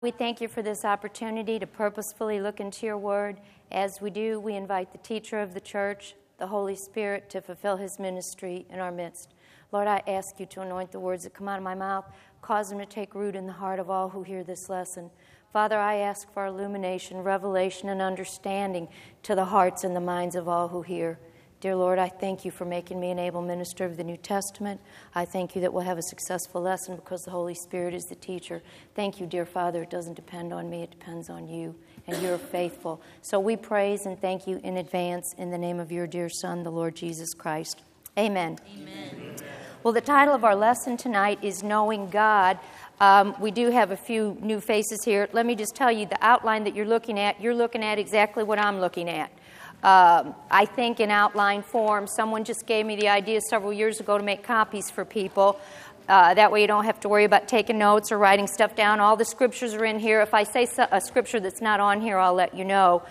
We thank you for this opportunity to purposefully look into your word. As we do, we invite the teacher of the church, the Holy Spirit, to fulfill his ministry in our midst. Lord, I ask you to anoint the words that come out of my mouth, cause them to take root in the heart of all who hear this lesson. Father, I ask for illumination, revelation, and understanding to the hearts and the minds of all who hear. Dear Lord, I thank you for making me an able minister of the New Testament. I thank you that we'll have a successful lesson because the Holy Spirit is the teacher. Thank you, dear Father. It doesn't depend on me. It depends on you, and you're faithful. So we praise and thank you in advance in the name of your dear Son, the Lord Jesus Christ. Amen. Amen. Well, the title of our lesson tonight is Knowing God. We do have a few new faces here. Let me just tell you, the outline that you're looking at exactly what I'm looking at. I think in outline form. Someone just gave me the idea several years ago to make copies for people. That way you don't have to worry about taking notes or writing stuff down. All the scriptures are in here. If I say a scripture that's not on here, I'll let you know.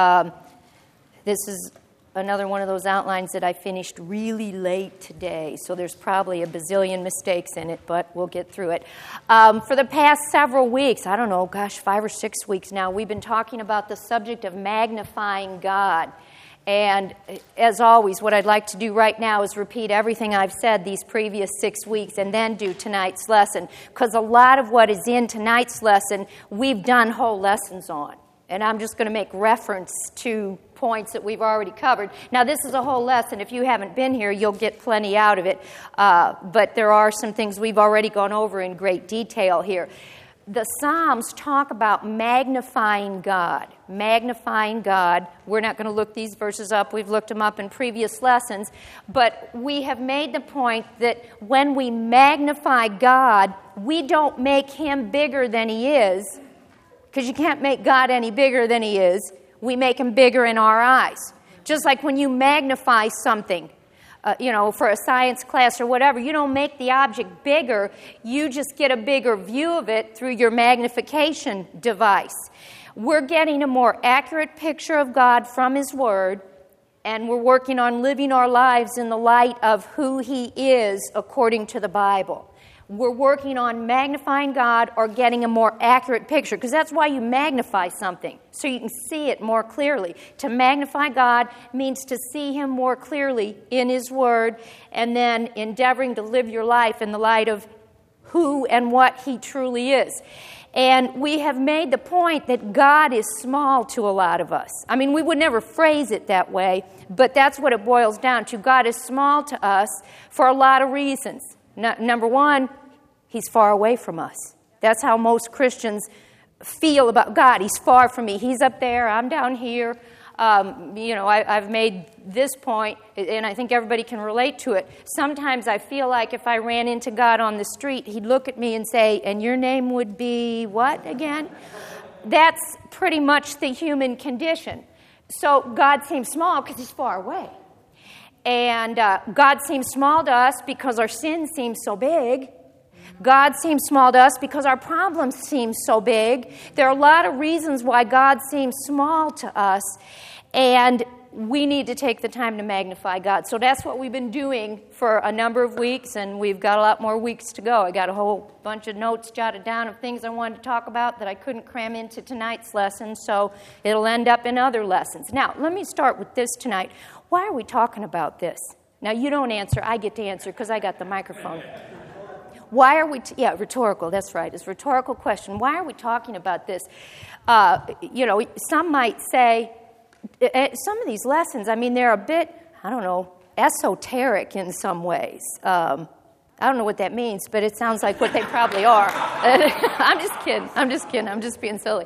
This is another one of those outlines that I finished really late today, so there's probably a bazillion mistakes in it, but we'll get through it. For the past several weeks, 5 or 6 weeks now, we've been talking about the subject of magnifying God. And as always, what I'd like to do right now is repeat everything I've said these previous 6 weeks and then do tonight's lesson, because a lot of what is in tonight's lesson, we've done whole lessons on. And I'm just going to make reference to points that we've already covered. Now, this is a whole lesson. If you haven't been here, you'll get plenty out of it. But there are some things we've already gone over in great detail here. The Psalms talk about magnifying God. Magnifying God. We're not going to look these verses up. We've looked them up in previous lessons. But we have made the point that when we magnify God, we don't make him bigger than he is, because you can't make God any bigger than he is. We make him bigger in our eyes. Just like when you magnify something, for a science class or whatever, you don't make the object bigger. You just get a bigger view of it through your magnification device. We're getting a more accurate picture of God from his word, and we're working on living our lives in the light of who he is according to the Bible. We're working on magnifying God or getting a more accurate picture, because that's why you magnify something, so you can see it more clearly. To magnify God means to see him more clearly in his word, and then endeavoring to live your life in the light of who and what he truly is. And we have made the point that God is small to a lot of us. I mean, we would never phrase it that way, but that's what it boils down to. God is small to us for a lot of reasons. Number one, he's far away from us. That's how most Christians feel about God. He's far from me. He's up there. I'm down here. I've made this point, and I think everybody can relate to it. Sometimes I feel like if I ran into God on the street, he'd look at me and say, "And your name would be what again?" That's pretty much the human condition. So God seems small because he's far away. And God seems small to us because our sin seems so big. God seems small to us because our problems seem so big. There are a lot of reasons why God seems small to us, and we need to take the time to magnify God. So that's what we've been doing for a number of weeks, and we've got a lot more weeks to go. I got a whole bunch of notes jotted down of things I wanted to talk about that I couldn't cram into tonight's lesson, so it'll end up in other lessons. Now, let me start with this tonight. Why are we talking about this? Now, you don't answer. I get to answer because I got the microphone. Why are we... rhetorical. That's right. It's a rhetorical question. Why are we talking about this? Some might say, some of these lessons, they're a bit, esoteric in some ways. I don't know what that means, but it sounds like what they probably are. I'm just kidding. I'm just being silly.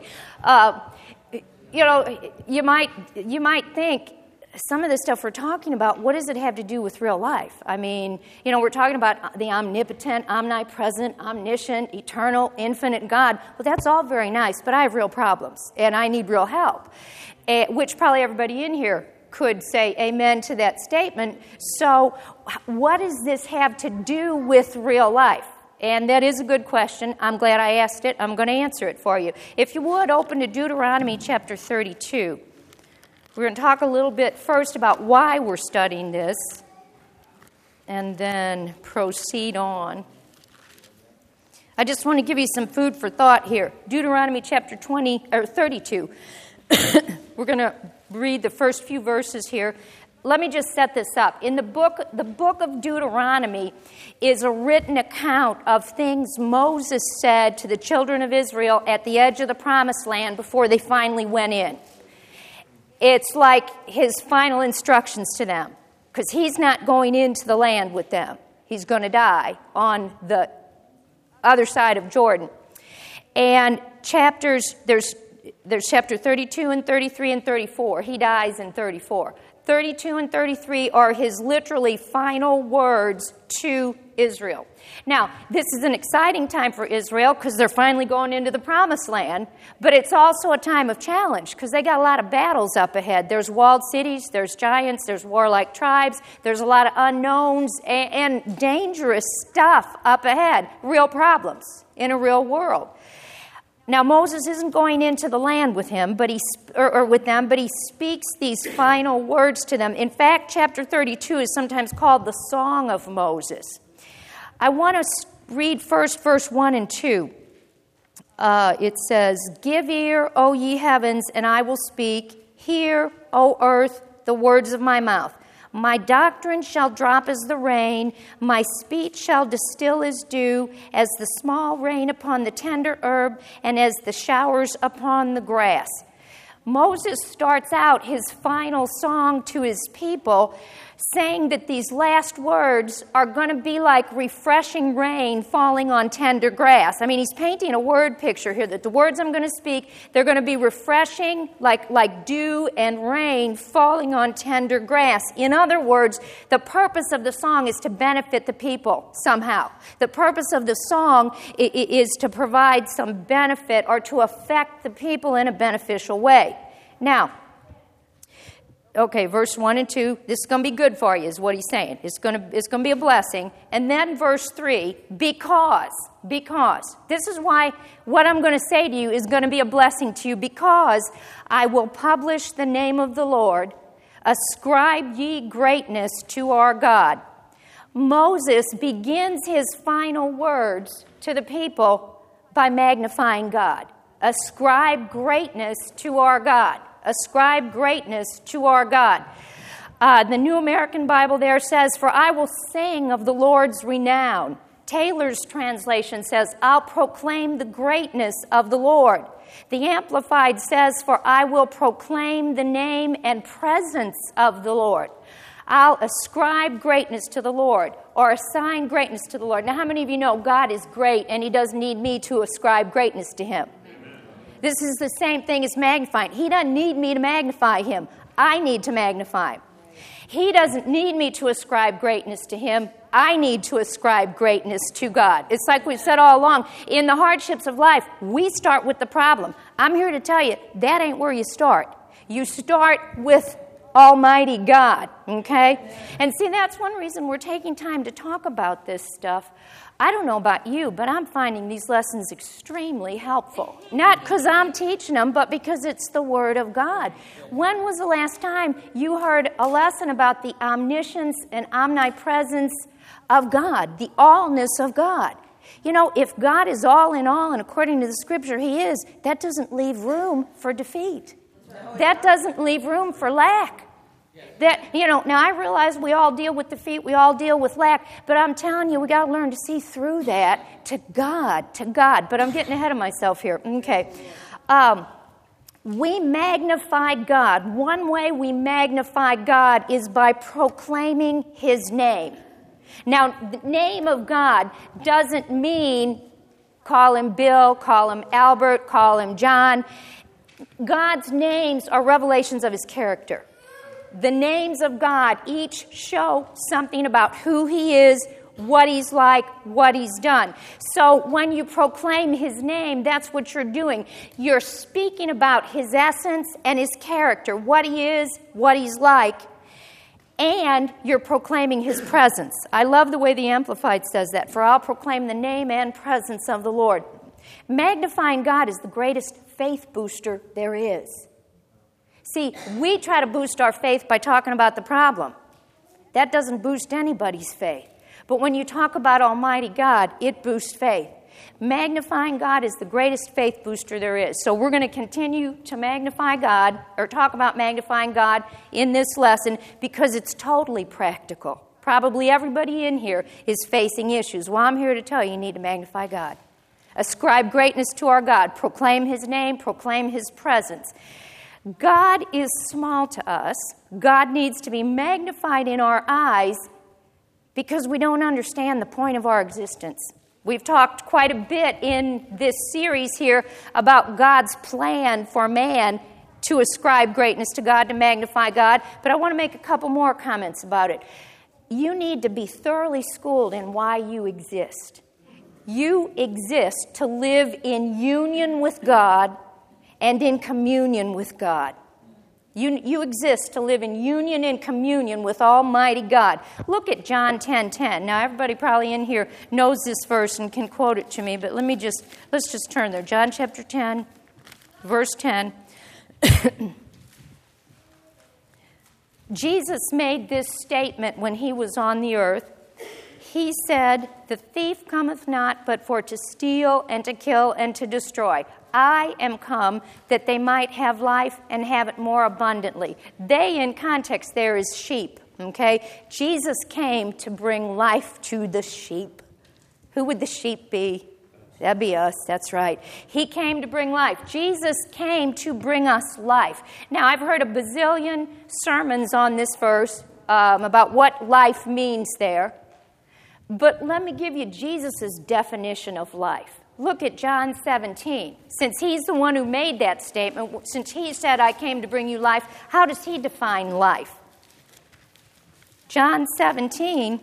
You might think, some of the stuff we're talking about, what does it have to do with real life? We're talking about the omnipotent, omnipresent, omniscient, eternal, infinite God. Well, that's all very nice, but I have real problems, and I need real help, which probably everybody in here could say amen to that statement. So what does this have to do with real life? And that is a good question. I'm glad I asked it. I'm going to answer it for you. If you would, open to Deuteronomy chapter 32. We're going to talk a little bit first about why we're studying this, and then proceed on. I just want to give you some food for thought here. Deuteronomy chapter 32. We're going to read the first few verses here. Let me just set this up. In the book of Deuteronomy is a written account of things Moses said to the children of Israel at the edge of the promised land before they finally went in. It's like his final instructions to them, because he's not going into the land with them. He's going to die on the other side of Jordan. And there's chapter 32 and 33 and 34. He dies in 34. 32 and 33 are his literally final words to Israel. Now, this is an exciting time for Israel because they're finally going into the promised land, but it's also a time of challenge because they got a lot of battles up ahead. There's walled cities, there's giants, there's warlike tribes, there's a lot of unknowns and dangerous stuff up ahead, real problems in a real world. Now, Moses isn't going into the land with him, but he speaks these final words to them. In fact, chapter 32 is sometimes called the Song of Moses. I want to read first verse 1 and 2. It says, "Give ear, O ye heavens, and I will speak. Hear, O earth, the words of my mouth. My doctrine shall drop as the rain, my speech shall distill as dew, as the small rain upon the tender herb, and as the showers upon the grass." Moses starts out his final song to his people saying that these last words are going to be like refreshing rain falling on tender grass. I mean, he's painting a word picture here that the words I'm going to speak, they're going to be refreshing like dew and rain falling on tender grass. In other words, the purpose of the song is to benefit the people somehow. The purpose of the song is to provide some benefit or to affect the people in a beneficial way. Now, okay, verse 1 and 2, this is going to be good for you, is what he's saying. It's going to be a blessing. And then verse 3, because. This is why what I'm going to say to you is going to be a blessing to you, because I will publish the name of the Lord. Ascribe ye greatness to our God. Moses begins his final words to the people by magnifying God. Ascribe greatness to our God. Ascribe greatness to our God. The New American Bible there says, "For I will sing of the Lord's renown." Taylor's translation says, "I'll proclaim the greatness of the Lord." The Amplified says, "For I will proclaim the name and presence of the Lord." I'll ascribe greatness to the Lord, or assign greatness to the Lord. Now, how many of you know God is great and he doesn't need me to ascribe greatness to him? This is the same thing as magnifying. He doesn't need me to magnify him. I need to magnify him. He doesn't need me to ascribe greatness to him. I need to ascribe greatness to God. It's like we've said all along. In the hardships of life, we start with the problem. I'm here to tell you, that ain't where you start. You start with Almighty God, okay? And see, that's one reason we're taking time to talk about this stuff. I don't know about you, but I'm finding these lessons extremely helpful. Not because I'm teaching them, but because it's the Word of God. When was the last time you heard a lesson about the omniscience and omnipresence of God, the allness of God? You know, if God is all in all, and according to the Scripture He is, that doesn't leave room for defeat. That doesn't leave room for lack. Now I realize we all deal with defeat, we all deal with lack, but I'm telling you, we got to learn to see through that to God. But I'm getting ahead of myself here. Okay. We magnify God. One way we magnify God is by proclaiming His name. Now, the name of God doesn't mean call him Bill, call him Albert, call him John. God's names are revelations of His character. The names of God each show something about who He is, what He's like, what He's done. So when you proclaim His name, that's what you're doing. You're speaking about His essence and His character, what He is, what He's like, and you're proclaiming His presence. I love the way the Amplified says that. "For I'll proclaim the name and presence of the Lord." Magnifying God is the greatest faith booster there is. See, we try to boost our faith by talking about the problem. That doesn't boost anybody's faith. But when you talk about Almighty God, it boosts faith. Magnifying God is the greatest faith booster there is. So we're going to continue to magnify God, or talk about magnifying God in this lesson, because it's totally practical. Probably everybody in here is facing issues. Well, I'm here to tell you need to magnify God. Ascribe greatness to our God. Proclaim His name. Proclaim His presence. God is small to us. God needs to be magnified in our eyes because we don't understand the point of our existence. We've talked quite a bit in this series here about God's plan for man to ascribe greatness to God, to magnify God, but I want to make a couple more comments about it. You need to be thoroughly schooled in why you exist. You exist to live in union with God and in communion with God. You exist to live in union and communion with Almighty God. Look at John 10:10. Now, everybody probably in here knows this verse and can quote it to me, but let's just turn there. John chapter 10, verse 10. Jesus made this statement when He was on the earth. He said, "The thief cometh not but for to steal and to kill and to destroy. I am come that they might have life and have it more abundantly." They, in context, there is sheep, okay? Jesus came to bring life to the sheep. Who would the sheep be? That'd be us, that's right. He came to bring life. Jesus came to bring us life. Now, I've heard a bazillion sermons on this verse about what life means there. But let me give you Jesus' definition of life. Look at John 17. Since He's the one who made that statement, since He said, "I came to bring you life," how does He define life? John 17,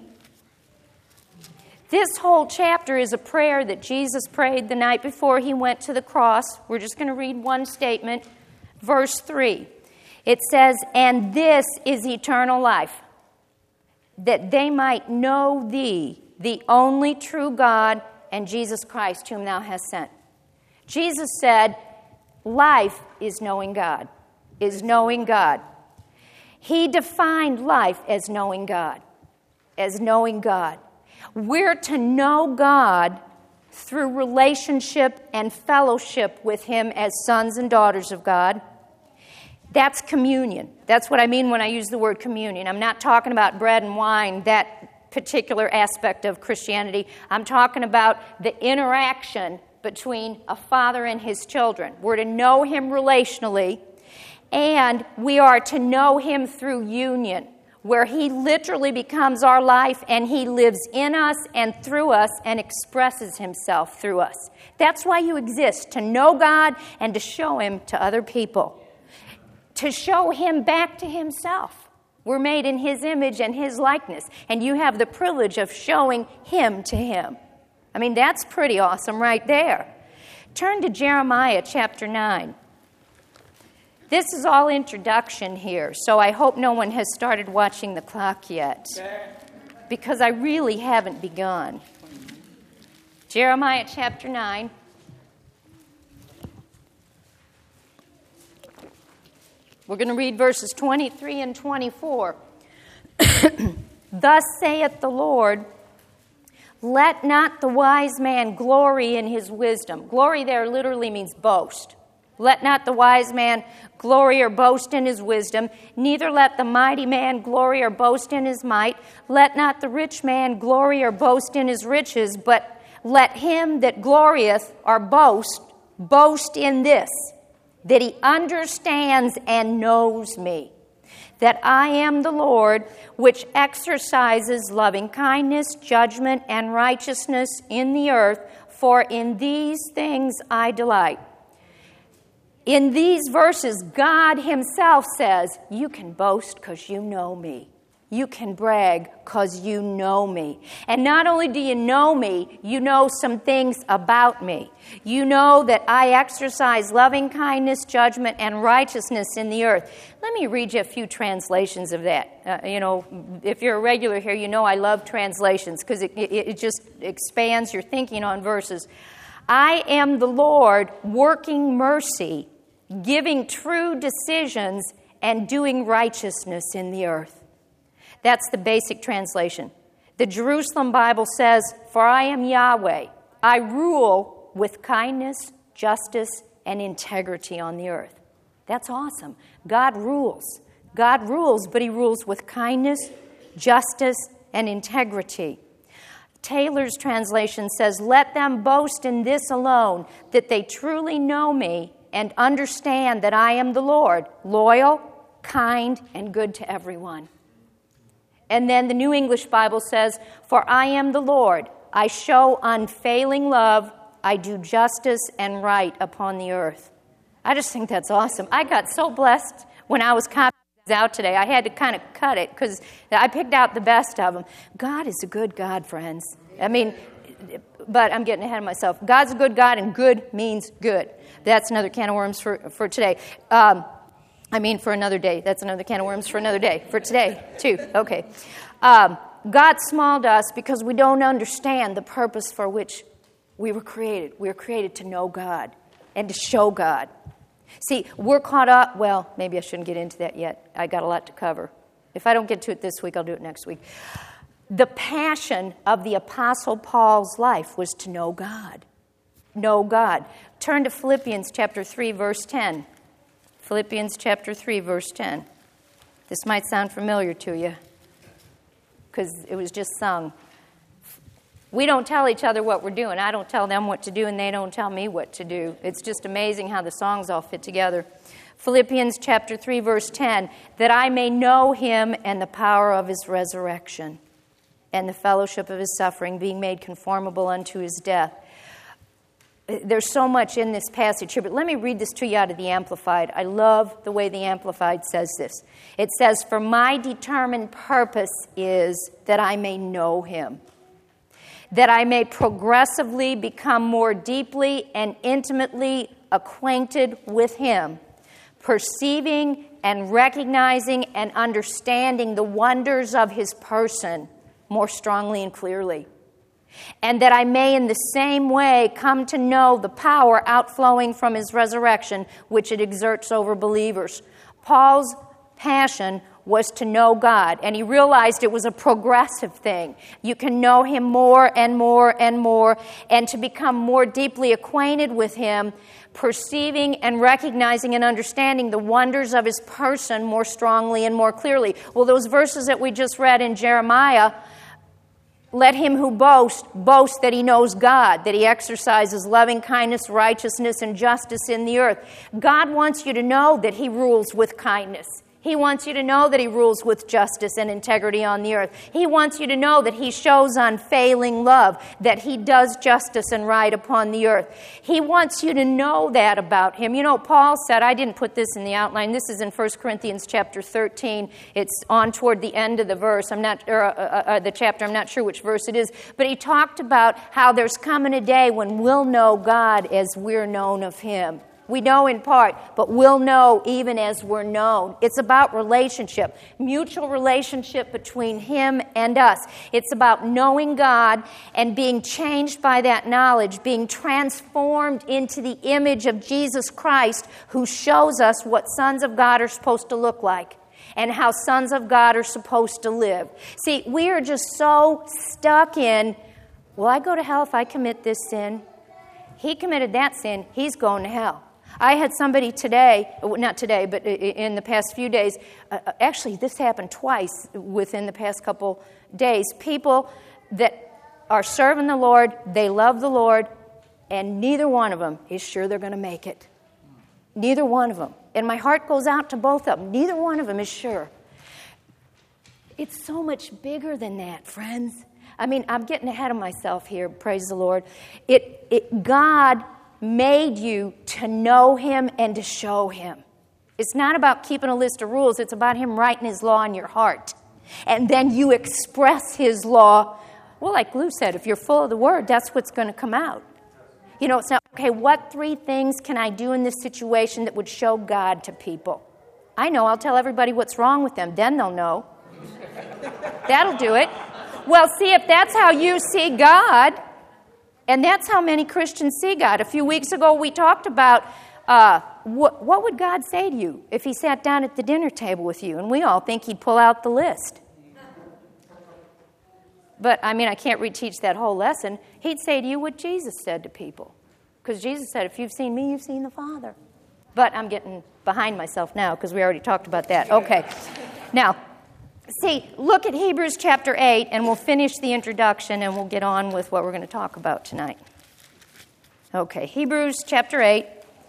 this whole chapter is a prayer that Jesus prayed the night before He went to the cross. We're just going to read one statement. Verse 3. It says, "And this is eternal life, that they might know Thee, the only true God, and Jesus Christ, whom Thou hast sent." Jesus said, life is knowing God, is knowing God. He defined life as knowing God, as knowing God. We're to know God through relationship and fellowship with Him as sons and daughters of God. That's communion. That's what I mean when I use the word communion. I'm not talking about bread and wine, that particular aspect of Christianity. I'm talking about the interaction between a father and his children. We're to know Him relationally, and we are to know Him through union, where He literally becomes our life and He lives in us and through us and expresses Himself through us. That's why you exist, to know God and to show Him to other people. To show Him back to Himself. We're made in His image and His likeness, and you have the privilege of showing Him to Him. I mean, that's pretty awesome right there. Turn to Jeremiah chapter 9. This is all introduction here, so I hope no one has started watching the clock yet, because I really haven't begun. Jeremiah chapter 9. We're going to read verses 23 and 24. "Thus saith the Lord, let not the wise man glory in his wisdom." Glory there literally means boast. "Let not the wise man glory or boast in his wisdom, neither let the mighty man glory or boast in his might. Let not the rich man glory or boast in his riches, but let him that glorieth or boast in this, that he understands and knows me, that I am the Lord, which exercises loving kindness, judgment, and righteousness in the earth, for in these things I delight." In these verses, God Himself says, you can boast because you know me. You can brag because you know me. And not only do you know me, you know some things about me. You know that I exercise loving kindness, judgment, and righteousness in the earth. Let me read you a few translations of that. If you're a regular here, you know I love translations because it just expands your thinking on verses. "I am the Lord, working mercy, giving true decisions, and doing righteousness in the earth." That's the basic translation. The Jerusalem Bible says, "For I am Yahweh, I rule with kindness, justice, and integrity on the earth. That's awesome. God rules. God rules, but he rules with kindness, justice, and integrity. Taylor's translation says, let them boast in this alone, that they truly know me and understand that I am the Lord, loyal, kind, and good to everyone. And then the New English Bible says, for I am the Lord, I show unfailing love, I do justice and right upon the earth. I just think that's awesome. I got so blessed when I was copying these out today. I had to kind of cut it because I picked out the best of them. God is a good God, friends. I mean, but I'm getting ahead of myself. God's a good God, and good means good. That's another can of worms for today. For another day. That's another can of worms for another day. For today, too. Okay. God smalled us because we don't understand the purpose for which we were created. We were created to know God and to show God. See, we're caught up. Well, maybe I shouldn't get into that yet. I got a lot to cover. If I don't get to it this week, I'll do it next week. The passion of the Apostle Paul's life was to know God. Know God. Turn to Philippians chapter 3, verse 10. Philippians chapter 3, verse 10. This might sound familiar to you because it was just sung. We don't tell each other what we're doing. I don't tell them what to do, and they don't tell me what to do. It's just amazing how the songs all fit together. Philippians chapter 3, verse 10, that I may know him and the power of his resurrection and the fellowship of his suffering, being made conformable unto his death. There's so much in this passage here, but let me read this to you out of the Amplified. I love the way the Amplified says this. It says, for my determined purpose is that I may know him, that I may progressively become more deeply and intimately acquainted with him, perceiving and recognizing and understanding the wonders of his person more strongly and clearly, and that I may in the same way come to know the power outflowing from his resurrection, which it exerts over believers. Paul's passion was to know God, and he realized it was a progressive thing. You can know him more and more and more, and to become more deeply acquainted with him, perceiving and recognizing and understanding the wonders of his person more strongly and more clearly. Well, those verses that we just read in Jeremiah, let him who boasts, boast that he knows God, that he exercises loving kindness, righteousness, and justice in the earth. God wants you to know that he rules with kindness. He wants you to know that he rules with justice and integrity on the earth. He wants you to know that he shows unfailing love, that he does justice and right upon the earth. He wants you to know that about him. You know, Paul said, I didn't put this in the outline. This is in 1 Corinthians chapter 13. It's on toward the end of the verse. The chapter. I'm not sure which verse it is. But he talked about how there's coming a day when we'll know God as we're known of him. We know in part, but we'll know even as we're known. It's about relationship, mutual relationship between him and us. It's about knowing God and being changed by that knowledge, being transformed into the image of Jesus Christ, who shows us what sons of God are supposed to look like and how sons of God are supposed to live. See, we are just so stuck in, will I go to hell if I commit this sin? He committed that sin, he's going to hell. I had somebody today, not today, but in the past few days, actually this happened twice within the past couple days, people that are serving the Lord, they love the Lord, and neither one of them is sure they're going to make it. Neither one of them. And my heart goes out to both of them. Neither one of them is sure. It's so much bigger than that, friends. I mean, I'm getting ahead of myself here, praise the Lord. God made you to know him and to show him. It's not about keeping a list of rules. It's about him writing his law in your heart. And then you express his law. Well, like Lou said, if you're full of the word, that's what's going to come out. You know, it's not, okay, what 3 things can I do in this situation that would show God to people? I know, I'll tell everybody what's wrong with them. Then they'll know. That'll do it. Well, see, if that's how you see God, and that's how many Christians see God. A few weeks ago, we talked about what would God say to you if he sat down at the dinner table with you? And we all think he'd pull out the list. But, I mean, I can't reteach that whole lesson. He'd say to you what Jesus said to people. Because Jesus said, if you've seen me, you've seen the Father. But I'm getting behind myself now because we already talked about that. Okay. Now, see, look at Hebrews chapter 8, and we'll finish the introduction, and we'll get on with what we're going to talk about tonight. Okay, Hebrews chapter 8.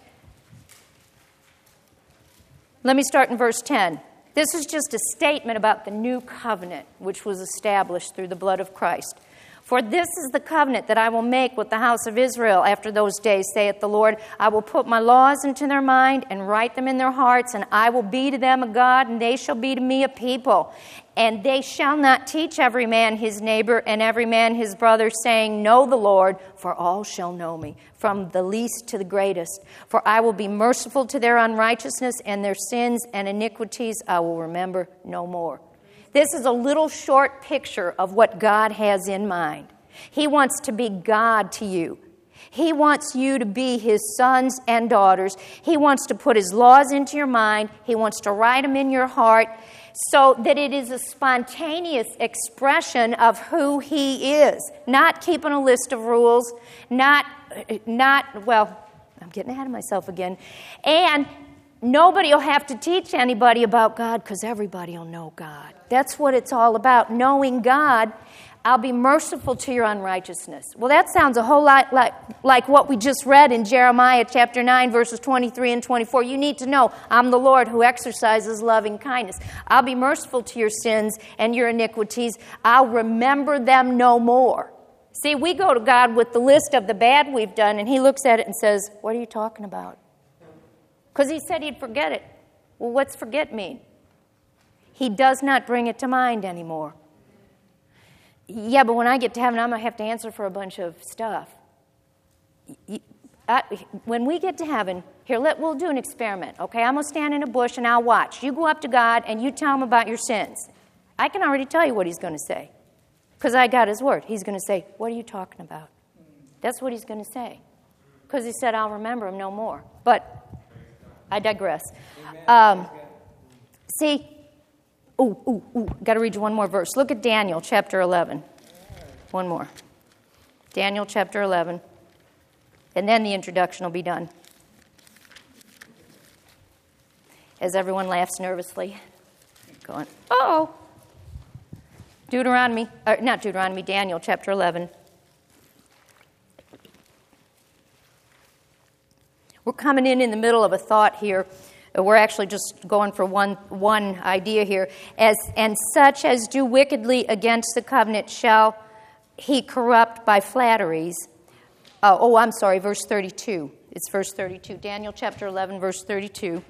Let me start in verse 10. This is just a statement about the new covenant, which was established through the blood of Christ. For this is the covenant that I will make with the house of Israel after those days, saith the Lord. I will put my laws into their mind and write them in their hearts, and I will be to them a God, and they shall be to me a people. And they shall not teach every man his neighbor and every man his brother, saying, Know the Lord, for all shall know me, from the least to the greatest. For I will be merciful to their unrighteousness, and their sins and iniquities I will remember no more. This is a little short picture of what God has in mind. He wants to be God to you. He wants you to be His sons and daughters. He wants to put His laws into your mind. He wants to write them in your heart so that it is a spontaneous expression of who He is. Not keeping a list of rules, well, I'm getting ahead of myself again. And nobody will have to teach anybody about God because everybody will know God. That's what it's all about, knowing God. I'll be merciful to your unrighteousness. Well, that sounds a whole lot like what we just read in Jeremiah chapter 9, verses 23 and 24. You need to know, I'm the Lord who exercises loving kindness. I'll be merciful to your sins and your iniquities. I'll remember them no more. See, we go to God with the list of the bad we've done, and He looks at it and says, what are you talking about? Because He said He'd forget it. Well, what's forget mean? He does not bring it to mind anymore. Yeah, but when I get to heaven, I'm going to have to answer for a bunch of stuff. When we get to heaven, we'll do an experiment, okay? I'm going to stand in a bush and I'll watch. You go up to God and you tell Him about your sins. I can already tell you what He's going to say because I got His word. He's going to say, what are you talking about? That's what He's going to say because He said, I'll remember Him no more. But I digress. See, got to read you one more verse. Look at Daniel chapter 11. One more. Daniel chapter 11. And then the introduction will be done. As everyone laughs nervously. Going, Daniel chapter 11. We're coming in the middle of a thought here. We're actually just going for one idea here. And such as do wickedly against the covenant shall he corrupt by flatteries. Verse 32. It's verse 32. Daniel chapter 11, verse 32.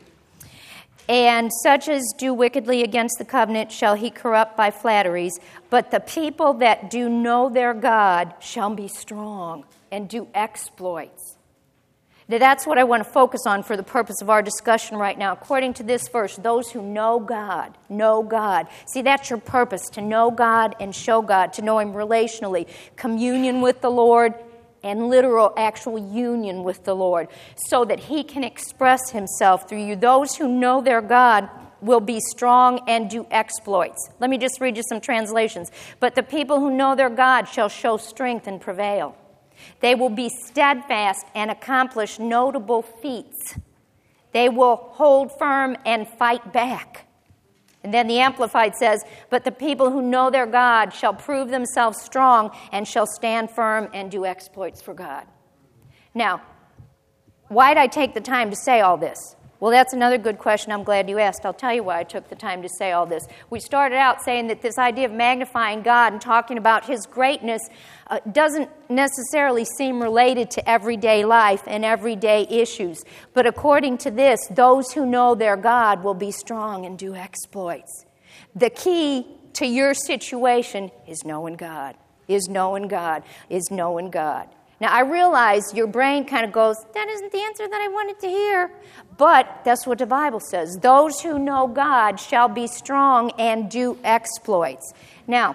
And such as do wickedly against the covenant shall he corrupt by flatteries. But the people that do know their God shall be strong and do exploits. Now, that's what I want to focus on for the purpose of our discussion right now. According to this verse, those who know God, know God. See, that's your purpose, to know God and show God, to know Him relationally, communion with the Lord, and literal, actual union with the Lord, so that He can express Himself through you. Those who know their God will be strong and do exploits. Let me just read you some translations. But the people who know their God shall show strength and prevail. They will be steadfast and accomplish notable feats. They will hold firm and fight back. And then the Amplified says, but the people who know their God shall prove themselves strong and shall stand firm and do exploits for God. Now, why did I take the time to say all this? Well, that's another good question. I'm glad you asked. I'll tell you why I took the time to say all this. We started out saying that this idea of magnifying God and talking about His greatness doesn't necessarily seem related to everyday life and everyday issues. But according to this, those who know their God will be strong and do exploits. The key to your situation is knowing God, is knowing God, is knowing God. Now, I realize your brain kind of goes, that isn't the answer that I wanted to hear. But that's what the Bible says. Those who know God shall be strong and do exploits. Now,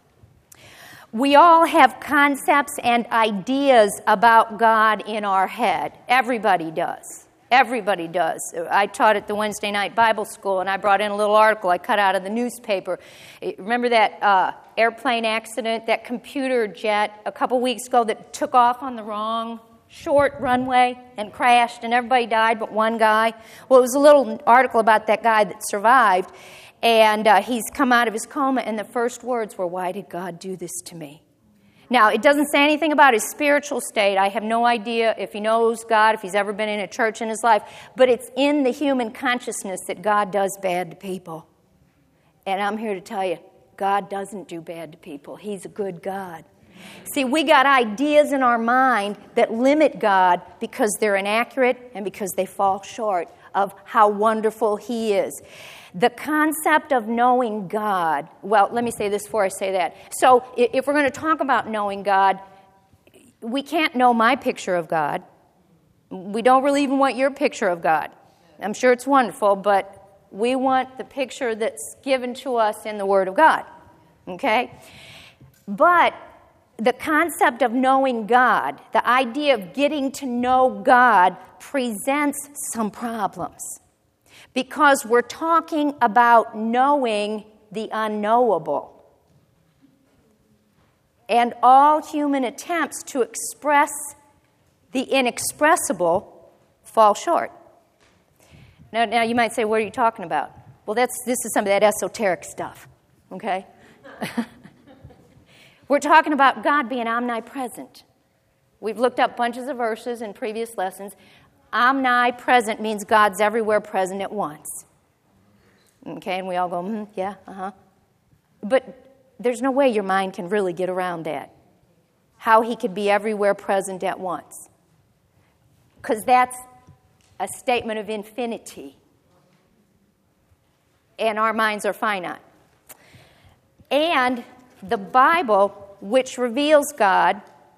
we all have concepts and ideas about God in our head. Everybody does. Everybody does. I taught at the Wednesday night Bible school, and I brought in a little article I cut out of the newspaper. Remember that airplane accident, that computer jet a couple weeks ago that took off on the wrong short runway and crashed, and everybody died but one guy? Well, it was a little article about that guy that survived, and he's come out of his coma, and the first words were, "Why did God do this to me?" Now, it doesn't say anything about his spiritual state. I have no idea if he knows God, if he's ever been in a church in his life, but it's in the human consciousness that God does bad to people. And I'm here to tell you, God doesn't do bad to people. He's a good God. See, we got ideas in our mind that limit God because they're inaccurate and because they fall short of how wonderful he is. The concept of knowing God, well, let me say this before I say that. So if we're going to talk about knowing God, we can't know my picture of God. We don't really even want your picture of God. I'm sure it's wonderful, but we want the picture that's given to us in the Word of God. Okay? But the concept of knowing God, the idea of getting to know God, presents some problems. Because we're talking about knowing the unknowable. And all human attempts to express the inexpressible fall short. Now you might say, what are you talking about? Well, this is some of that esoteric stuff, okay? We're talking about God being omnipresent. We've looked up bunches of verses in previous lessons. Omnipresent means God's everywhere present at once. Okay, and we all go, yeah, But there's no way your mind can really get around that. How he could be everywhere present at once. Because that's a statement of infinity. And our minds are finite. And the Bible, which reveals God,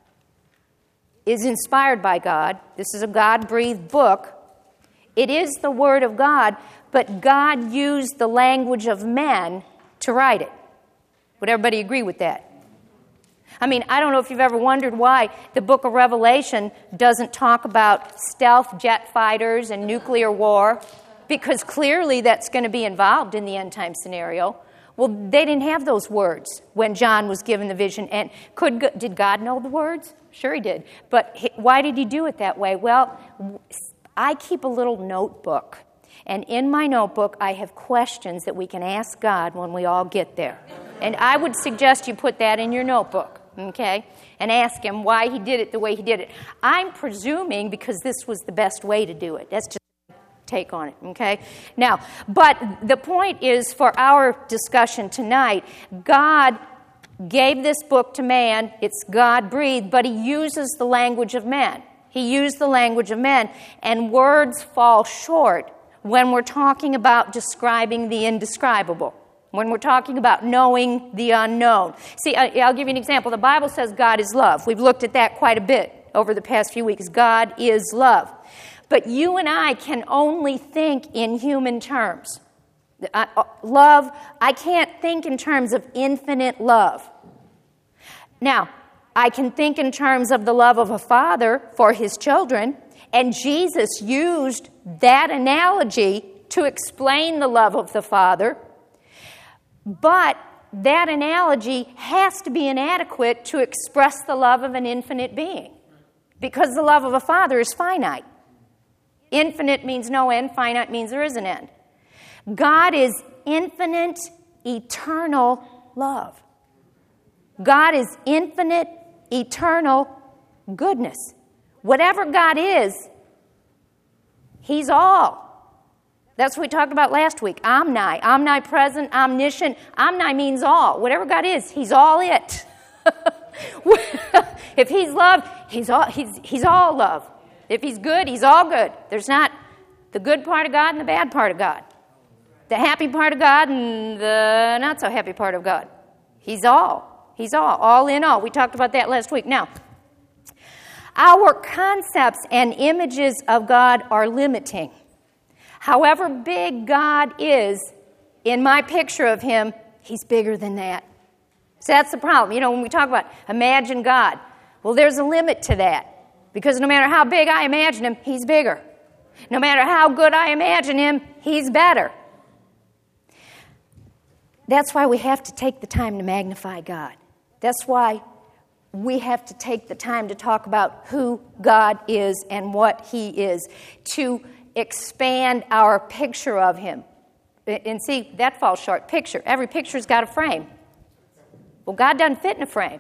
is inspired by God. This is a God-breathed book. It is the Word of God, but God used the language of men to write it. Would everybody agree with that? I mean, I don't know if you've ever wondered why the book of Revelation doesn't talk about stealth jet fighters and nuclear war, because clearly that's going to be involved in the end-time scenario. Well, they didn't have those words when John was given the vision. And did God know the words? Sure he did. But why did he do it that way? Well, I keep a little notebook. And in my notebook, I have questions that we can ask God when we all get there. And I would suggest you put that in your notebook, okay? And ask him why he did it the way he did it. I'm presuming because this was the best way to do it. That's just take on it, okay? Now, but the point is, for our discussion tonight, God gave this book to man. It's God-breathed, but he uses the language of men. He used the language of men, and words fall short when we're talking about describing the indescribable, when we're talking about knowing the unknown. See, I'll give you an example. The Bible says God is love. We've looked at that quite a bit over the past few weeks. God is love. But you and I can only think in human terms. Love, I can't think in terms of infinite love. Now, I can think in terms of the love of a father for his children, and Jesus used that analogy to explain the love of the Father. But that analogy has to be inadequate to express the love of an infinite being, because the love of a father is finite. Infinite means no end, finite means there is an end. God is infinite, eternal love. God is infinite, eternal goodness. Whatever God is, he's all. That's what we talked about last week. Omnipresent, omniscient. Omni means all. Whatever God is, he's all it. If he's love, he's all love. If he's good, he's all good. There's not the good part of God and the bad part of God. The happy part of God and the not so happy part of God. He's all. He's all in all. We talked about that last week. Now, our concepts and images of God are limiting. However big God is, in my picture of him, he's bigger than that. So that's the problem. You know, when we talk about imagine God, well, there's a limit to that. Because no matter how big I imagine him, he's bigger. No matter how good I imagine him, he's better. That's why we have to take the time to magnify God. That's why we have to take the time to talk about who God is and what he is, to expand our picture of him. And see, that falls short. Picture. Every picture's got a frame. Well, God doesn't fit in a frame.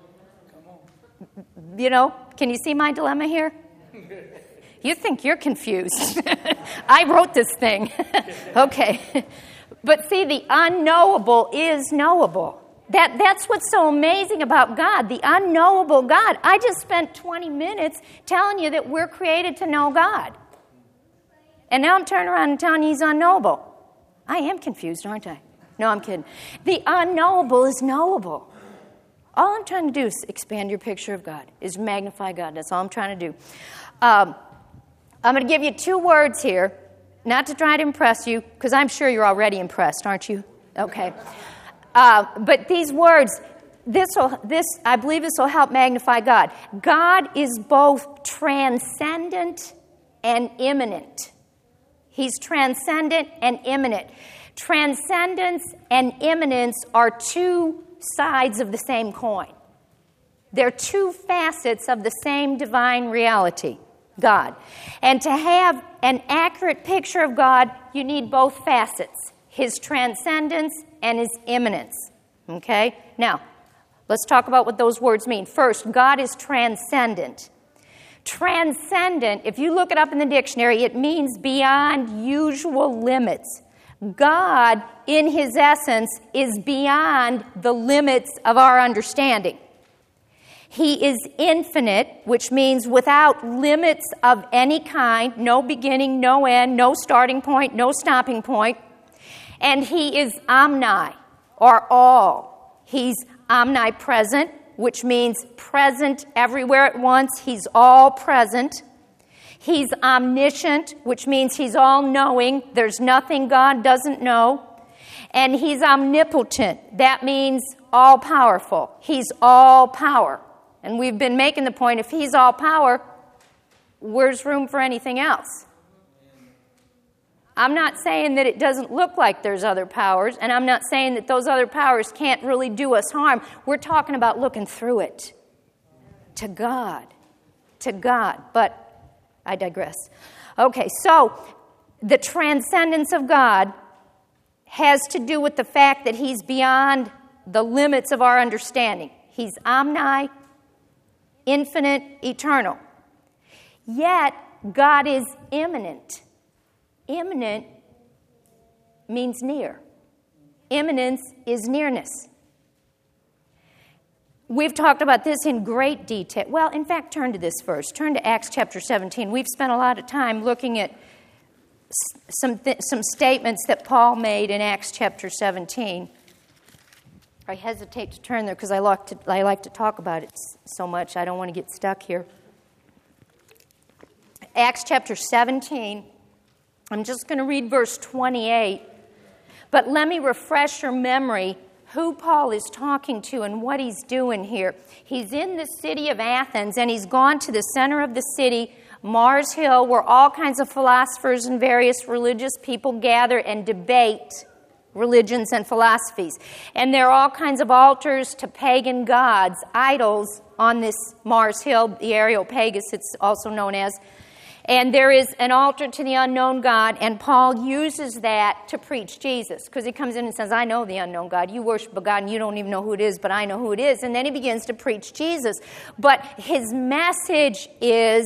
You know, can you see my dilemma here? You think you're confused. I wrote this thing. Okay. But see, the unknowable is knowable. That's what's so amazing about God, the unknowable God. I just spent 20 minutes telling you that we're created to know God. And now I'm turning around and telling you he's unknowable. I am confused, aren't I? No, I'm kidding. The unknowable is knowable. All I'm trying to do is expand your picture of God, is magnify God. That's all I'm trying to do. I'm going to give you 2 words here, not to try to impress you, because I'm sure you're already impressed, aren't you? Okay. But these words, I believe this will help magnify God. God is both transcendent and immanent. He's transcendent and immanent. Transcendence and immanence are 2 sides of the same coin. They're 2 facets of the same divine reality, God. And to have an accurate picture of God, you need both facets, his transcendence and his immanence. Okay? Now, let's talk about what those words mean. First, God is transcendent. Transcendent, if you look it up in the dictionary, it means beyond usual limits. God, in his essence, is beyond the limits of our understanding. He is infinite, which means without limits of any kind, no beginning, no end, no starting point, no stopping point. And he is omni, or all. He's omnipresent, which means present everywhere at once. He's all present. He's omniscient, which means he's all-knowing. There's nothing God doesn't know. And he's omnipotent. That means all-powerful. He's all-power. And we've been making the point, if he's all-power, where's room for anything else? I'm not saying that it doesn't look like there's other powers, and I'm not saying that those other powers can't really do us harm. We're talking about looking through it to God. To God. But I digress. Okay, so the transcendence of God has to do with the fact that he's beyond the limits of our understanding. He's omni, infinite, eternal. Yet, God is immanent. Immanent means near. Immanence is nearness. We've talked about this in great detail. Well, in fact, turn to this first. Turn to Acts chapter 17. We've spent a lot of time looking at some statements that Paul made in Acts chapter 17. I hesitate to turn there because I like to talk about it so much. I don't want to get stuck here. Acts chapter 17. I'm just going to read verse 28. But let me refresh your memory who Paul is talking to and what he's doing here. He's in the city of Athens, and he's gone to the center of the city, Mars Hill, where all kinds of philosophers and various religious people gather and debate religions and philosophies. And there are all kinds of altars to pagan gods, idols, on this Mars Hill, the Areopagus, it's also known as. And there is an altar to the unknown God, and Paul uses that to preach Jesus, because he comes in and says, I know the unknown God. You worship a God and you don't even know who it is, but I know who it is. And then he begins to preach Jesus. But his message is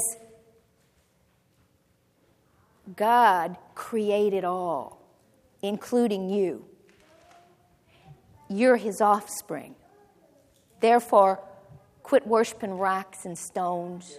God created all, including you. You're his offspring. Therefore, quit worshiping rocks and stones.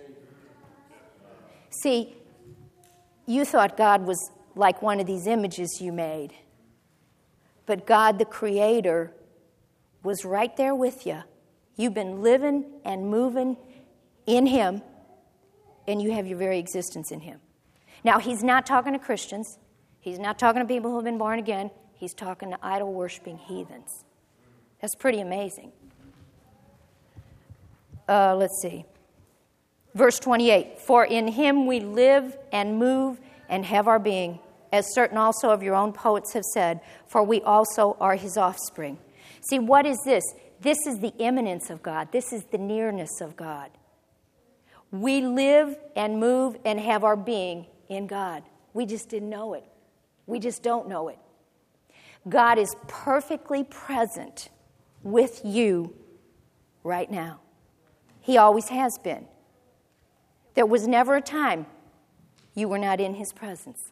See, you thought God was like one of these images you made. But God, the Creator, was right there with you. You've been living and moving in him, and you have your very existence in him. Now, he's not talking to Christians. He's not talking to people who have been born again. He's talking to idol-worshiping heathens. That's pretty amazing. Let's see. Verse 28, for in him we live and move and have our being, as certain also of your own poets have said, for we also are his offspring. See, what is this? This is the immanence of God. This is the nearness of God. We live and move and have our being in God. We just didn't know it. We just don't know it. God is perfectly present with you right now. He always has been. There was never a time you were not in his presence.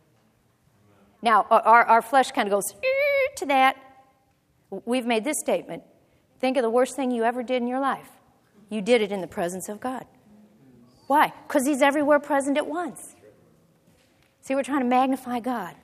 Now, our flesh kind of goes to that. We've made this statement. Think of the worst thing you ever did in your life. You did it in the presence of God. Why? Because he's everywhere present at once. See, we're trying to magnify God.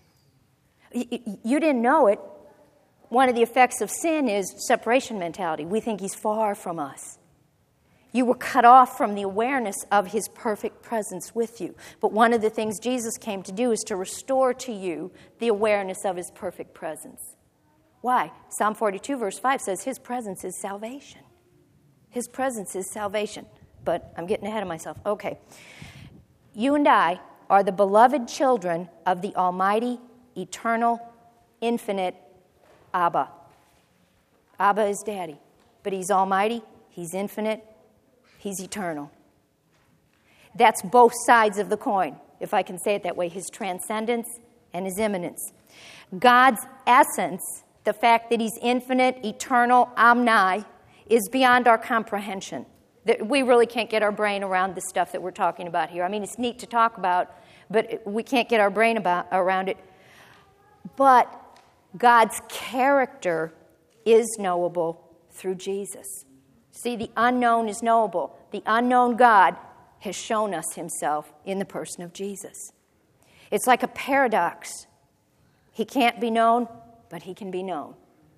You didn't know it. One of the effects of sin is separation mentality. We think he's far from us. You were cut off from the awareness of his perfect presence with you. But one of the things Jesus came to do is to restore to you the awareness of his perfect presence. Why? Psalm 42 verse 5 says his presence is salvation. His presence is salvation. But I'm getting ahead of myself. Okay. You and I are the beloved children of the Almighty, eternal, infinite Abba. Abba is Daddy. But he's almighty, he's infinite, he's eternal. That's both sides of the coin, if I can say it that way, his transcendence and his immanence. God's essence, the fact that he's infinite, eternal, omni, is beyond our comprehension. We really can't get our brain around the stuff that we're talking about here. I mean, it's neat to talk about, but we can't get our brain around it. But God's character is knowable through Jesus. See, the unknown is knowable. The unknown God has shown us himself in the person of Jesus. It's like a paradox. He can't be known, but he can be known.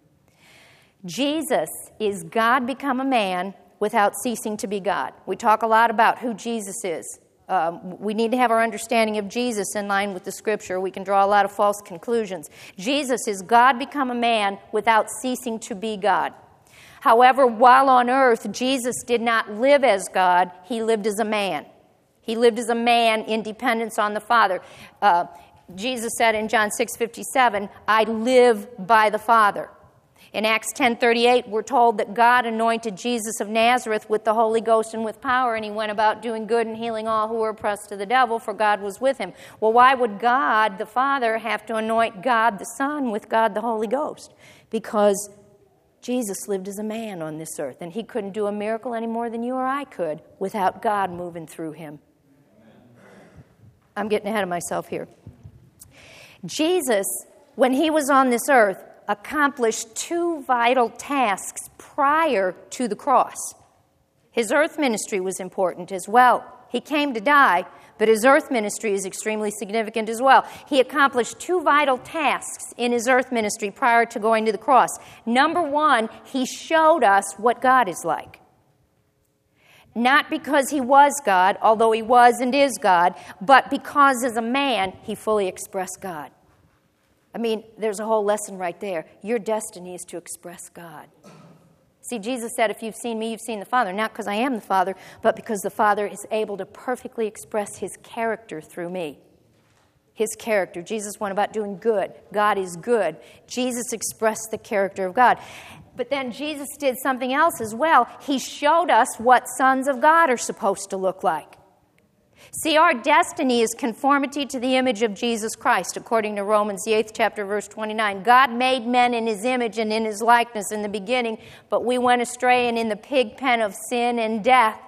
Jesus is God become a man without ceasing to be God. We talk a lot about who Jesus is. We need to have our understanding of Jesus in line with the Scripture. We can draw a lot of false conclusions. Jesus is God become a man without ceasing to be God. However, while on earth, Jesus did not live as God. He lived as a man. He lived as a man in dependence on the Father. Jesus said in John 6:57, I live by the Father. In Acts 10:38, we're told that God anointed Jesus of Nazareth with the Holy Ghost and with power, and he went about doing good and healing all who were oppressed of the devil, for God was with him. Well, why would God the Father have to anoint God the Son with God the Holy Ghost? Because Jesus lived as a man on this earth, and he couldn't do a miracle any more than you or I could without God moving through him. I'm getting ahead of myself here. Jesus, when he was on this earth, accomplished two vital tasks prior to the cross. His earth ministry was important as well. He came to die, but his earth ministry is extremely significant as well. He accomplished two vital tasks in his earth ministry prior to going to the cross. Number one, he showed us what God is like. Not because he was God, although he was and is God, but because as a man, he fully expressed God. I mean, there's a whole lesson right there. Your destiny is to express God. See, Jesus said, if you've seen me, you've seen the Father. Not because I am the Father, but because the Father is able to perfectly express his character through me. His character. Jesus went about doing good. God is good. Jesus expressed the character of God. But then Jesus did something else as well. He showed us what sons of God are supposed to look like. See, our destiny is conformity to the image of Jesus Christ, according to Romans, the 8th chapter, verse 29. God made men in his image and in his likeness in the beginning, but we went astray, and in the pig pen of sin and death,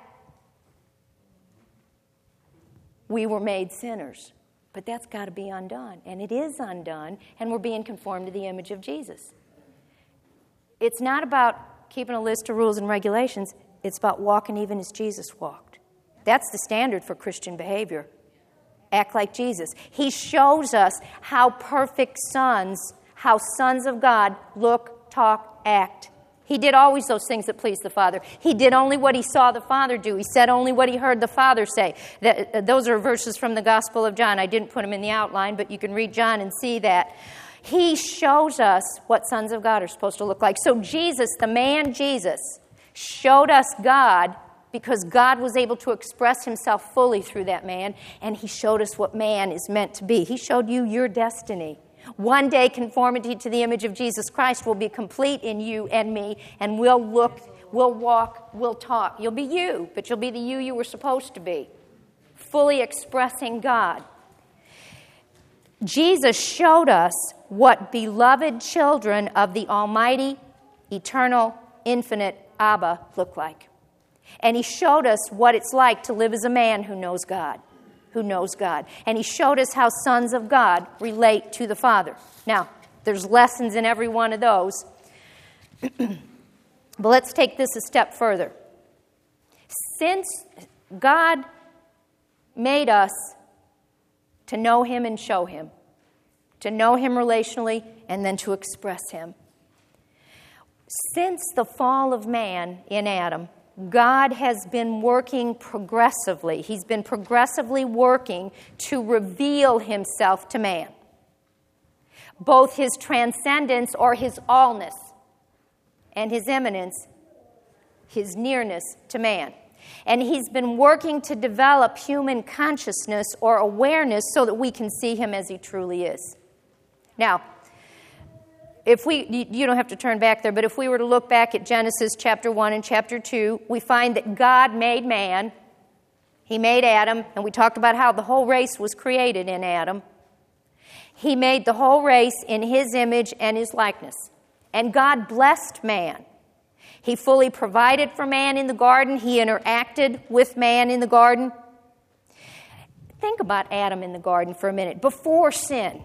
we were made sinners. But that's got to be undone, and it is undone, and we're being conformed to the image of Jesus. It's not about keeping a list of rules and regulations. It's about walking even as Jesus walked. That's the standard for Christian behavior. Act like Jesus. He shows us how perfect sons, how sons of God look, talk, act. He did always those things that pleased the Father. He did only what he saw the Father do. He said only what he heard the Father say. Those are verses from the Gospel of John. I didn't put them in the outline, but you can read John and see that. He shows us what sons of God are supposed to look like. So Jesus, the man Jesus, showed us God because God was able to express himself fully through that man, and he showed us what man is meant to be. He showed you your destiny. One day, conformity to the image of Jesus Christ will be complete in you and me, and we'll look, we'll walk, we'll talk. You'll be you, but you'll be the you were supposed to be, fully expressing God. Jesus showed us what beloved children of the Almighty, eternal, infinite Abba look like. And he showed us what it's like to live as a man who knows God. And he showed us how sons of God relate to the Father. Now, there's lessons in every one of those. But let's take this a step further. Since God made us to know him and show him, to know him relationally and then to express him. Since the fall of man in Adam, God has been working progressively. He's been progressively working to reveal himself to man. Both his transcendence or his allness and his immanence, his nearness to man. And he's been working to develop human consciousness or awareness so that we can see him as he truly is. Now, you don't have to turn back there, but if we were to look back at Genesis chapter 1 and chapter 2, we find that God made man. He made Adam, and we talked about how the whole race was created in Adam. He made the whole race in his image and his likeness. And God blessed man. He fully provided for man in the garden. He interacted with man in the garden. Think about Adam in the garden for a minute. Before sin,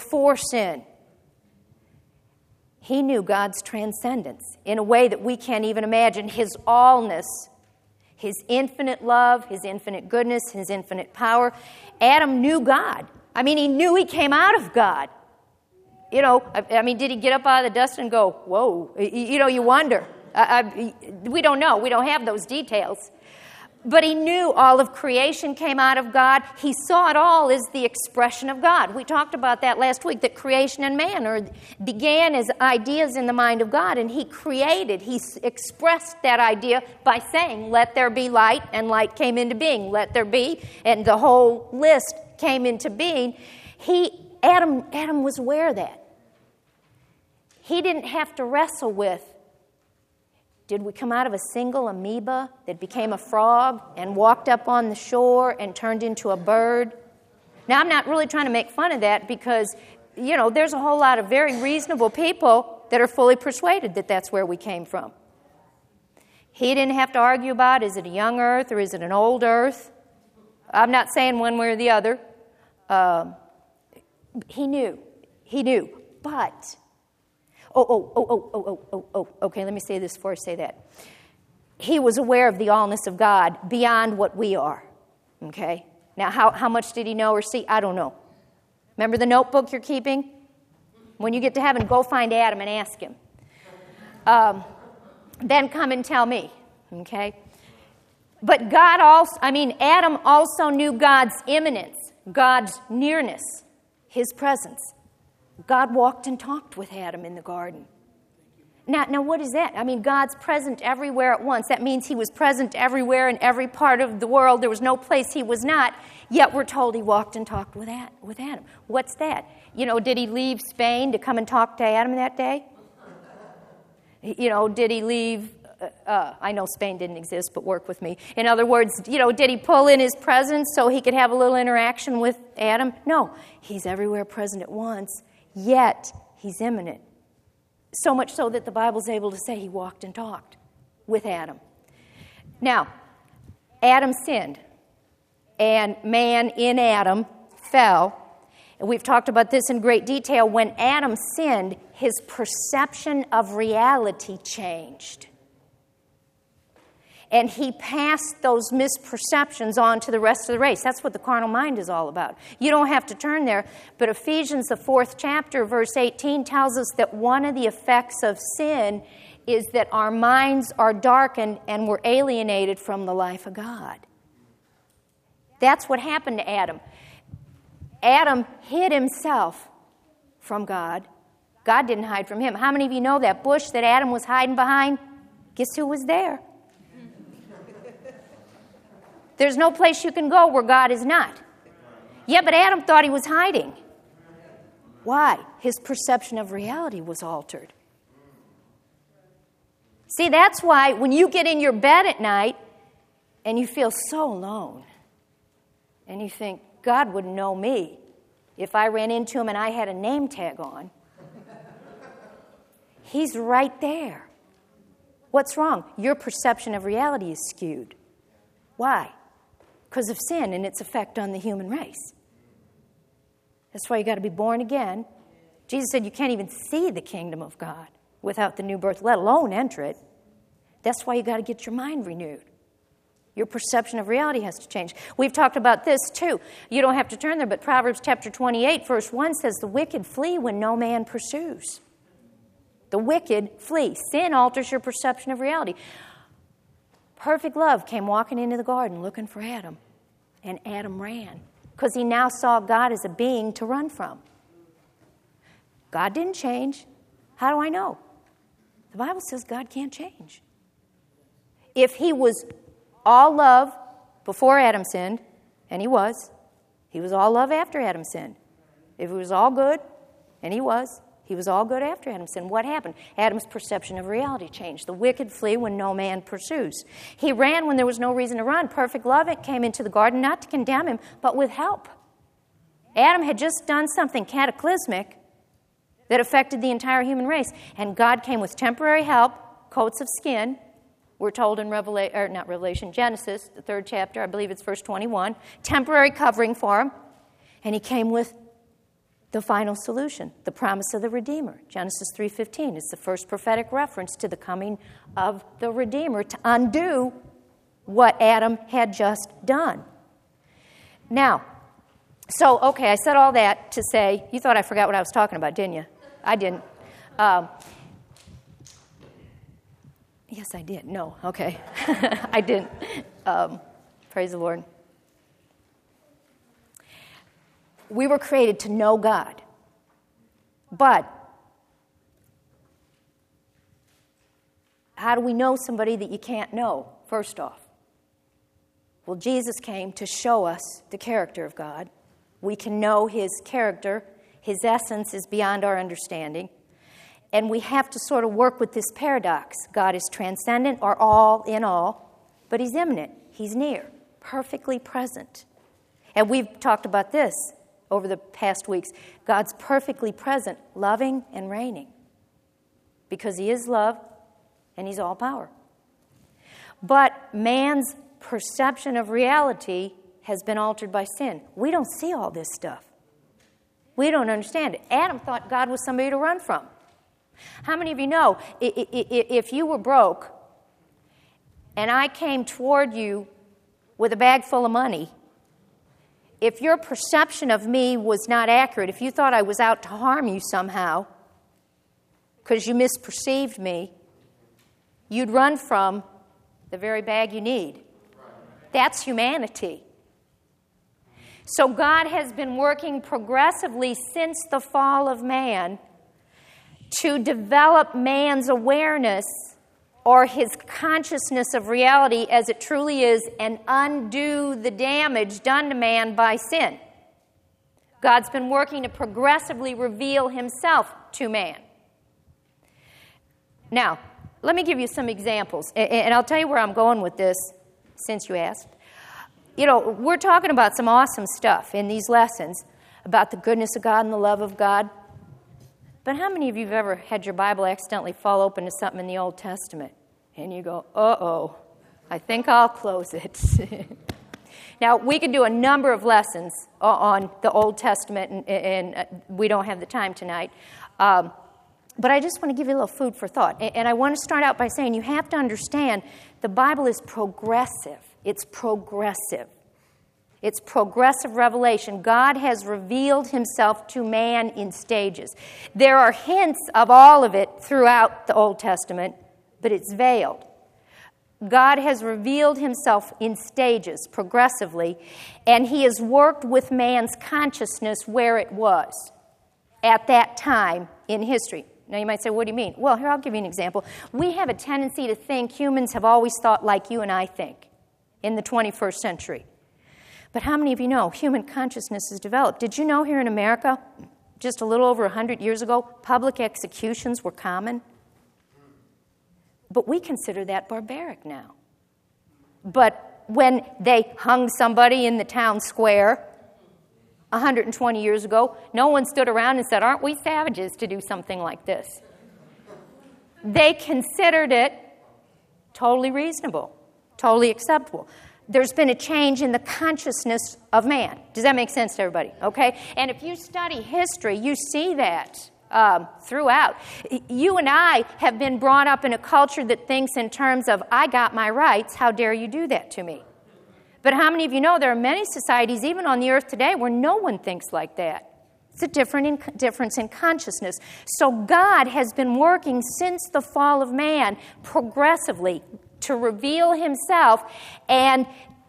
he knew God's transcendence in a way that we can't even imagine. His allness, his infinite love, his infinite goodness, his infinite power. Adam knew God. I mean, he knew he came out of God. You know, I mean, did he get up out of the dust and go, whoa? You know, you wonder. We don't know. We don't have those details. But he knew all of creation came out of God. He saw it all as the expression of God. We talked about that last week, that creation and man began as ideas in the mind of God, and he created, he expressed that idea by saying, let there be light, and light came into being. Let there be, and the whole list came into being. Adam was aware of that. He didn't have to wrestle with, did we come out of a single amoeba that became a frog and walked up on the shore and turned into a bird? Now, I'm not really trying to make fun of that because, you know, there's a whole lot of very reasonable people that are fully persuaded that that's where we came from. He didn't have to argue about, is it a young earth or is it an old earth? I'm not saying one way or the other. He knew. But... Okay, let me say this before I say that. He was aware of the allness of God beyond what we are. Okay? Now, how much did he know or see? I don't know. Remember the notebook you're keeping? When you get to heaven, go find Adam and ask him. Then come and tell me. Okay? But Adam also knew God's immanence, God's nearness, his presence. God walked and talked with Adam in the garden. Now, what is that? I mean, God's present everywhere at once. That means he was present everywhere in every part of the world. There was no place he was not, yet we're told he walked and talked with Adam. What's that? You know, did he leave Spain to come and talk to Adam that day? You know, did he leave... I know Spain didn't exist, but work with me. In other words, you know, did he pull in his presence so he could have a little interaction with Adam? No, he's everywhere present at once. Yet, he's immanent. So much so that the Bible's able to say he walked and talked with Adam. Now, Adam sinned, and man in Adam fell. And we've talked about this in great detail. When Adam sinned, his perception of reality changed. And he passed those misperceptions on to the rest of the race. That's what the carnal mind is all about. You don't have to turn there, but Ephesians, the 4th chapter, verse 18, tells us that one of the effects of sin is that our minds are darkened and we're alienated from the life of God. That's what happened to Adam. Adam hid himself from God. God didn't hide from him. How many of you know that bush that Adam was hiding behind? Guess who was there? There's no place you can go where God is not. Yeah, but Adam thought he was hiding. Why? His perception of reality was altered. See, that's why when you get in your bed at night and you feel so alone, and you think, God would know me if I ran into him and I had a name tag on. He's right there. What's wrong? Your perception of reality is skewed. Why? Because of sin and its effect on the human race. That's why you got to be born again. Jesus said you can't even see the kingdom of God without the new birth, let alone enter it. That's why you got to get your mind renewed. Your perception of reality has to change. We've talked about this too. You don't have to turn there, but Proverbs chapter 28, verse 1 says, the wicked flee when no man pursues. The wicked flee. Sin alters your perception of reality. Perfect love came walking into the garden looking for Adam, and Adam ran because he now saw God as a being to run from. God didn't change. How do I know? The Bible says God can't change. If he was all love before Adam sinned, and he was all love after Adam sinned. If he was all good, and he was all good after Adam sinned. What happened? Adam's perception of reality changed. The wicked flee when no man pursues. He ran when there was no reason to run. Perfect love, it came into the garden not to condemn him, but with help. Adam had just done something cataclysmic that affected the entire human race, and God came with temporary help, coats of skin. We're told in Genesis, the 3rd chapter, I believe it's verse 21, temporary covering for him, and he came with the final solution, the promise of the Redeemer. Genesis 3:15 is the first prophetic reference to the coming of the Redeemer to undo what Adam had just done. Now, I said all that to say, you thought I forgot what I was talking about, didn't you? I didn't. Yes, I did. No, okay. I didn't. Praise the Lord. We were created to know God. But how do we know somebody that you can't know, first off? Well, Jesus came to show us the character of God. We can know his character. His essence is beyond our understanding. And we have to sort of work with this paradox. God is transcendent or all in all, but he's immanent. He's near, perfectly present. And we've talked about this over the past weeks. God's perfectly present, loving and reigning, because he is love and he's all power. But man's perception of reality has been altered by sin. We don't see all this stuff. We don't understand it. Adam thought God was somebody to run from. How many of you know, if you were broke and I came toward you with a bag full of money, if your perception of me was not accurate, if you thought I was out to harm you somehow because you misperceived me, you'd run from the very bag you need. That's humanity. So God has been working progressively since the fall of man to develop man's awareness or his consciousness of reality as it truly is and undo the damage done to man by sin. God's been working to progressively reveal himself to man. Now, let me give you some examples, and I'll tell you where I'm going with this since you asked. You know, we're talking about some awesome stuff in these lessons about the goodness of God and the love of God. But how many of you have ever had your Bible accidentally fall open to something in the Old Testament? And you go, uh-oh, I think I'll close it. Now, we could do a number of lessons on the Old Testament, and we don't have the time tonight. But I just want to give you a little food for thought. And I want to start out by saying you have to understand the Bible is progressive. It's progressive. It's progressive revelation. God has revealed himself to man in stages. There are hints of all of it throughout the Old Testament, but it's veiled. God has revealed himself in stages, progressively, and he has worked with man's consciousness where it was at that time in history. Now you might say, what do you mean? Well, here, I'll give you an example. We have a tendency to think humans have always thought like you and I think. in the 21st century. But how many of you know human consciousness has developed? Did you know here in America, just a little over 100 years ago, public executions were common? But we consider that barbaric now. But when they hung somebody in the town square 120 years ago, no one stood around and said, aren't we savages to do something like this? They considered it totally reasonable, totally acceptable. There's been a change in the consciousness of man. Does that make sense to everybody? Okay? And if you study history, you see that throughout. You and I have been brought up in a culture that thinks in terms of, I got my rights, how dare you do that to me? But how many of you know there are many societies, even on the earth today, where no one thinks like that? It's a difference in consciousness. So God has been working since the fall of man progressively to reveal himself and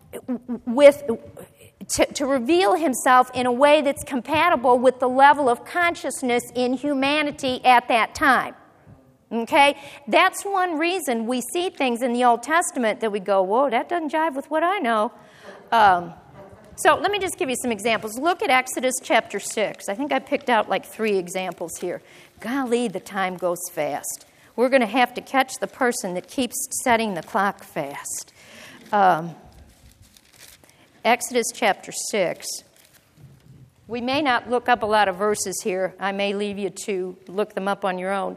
to reveal himself in a way that's compatible with the level of consciousness in humanity at that time. Okay? That's one reason we see things in the Old Testament that we go, whoa, that doesn't jive with what I know. So let me just give you some examples. Look at Exodus chapter 6. I think I picked out like 3 examples here. Golly, the time goes fast. We're going to have to catch the person that keeps setting the clock fast. Exodus chapter 6. We may not look up a lot of verses here. I may leave you to look them up on your own.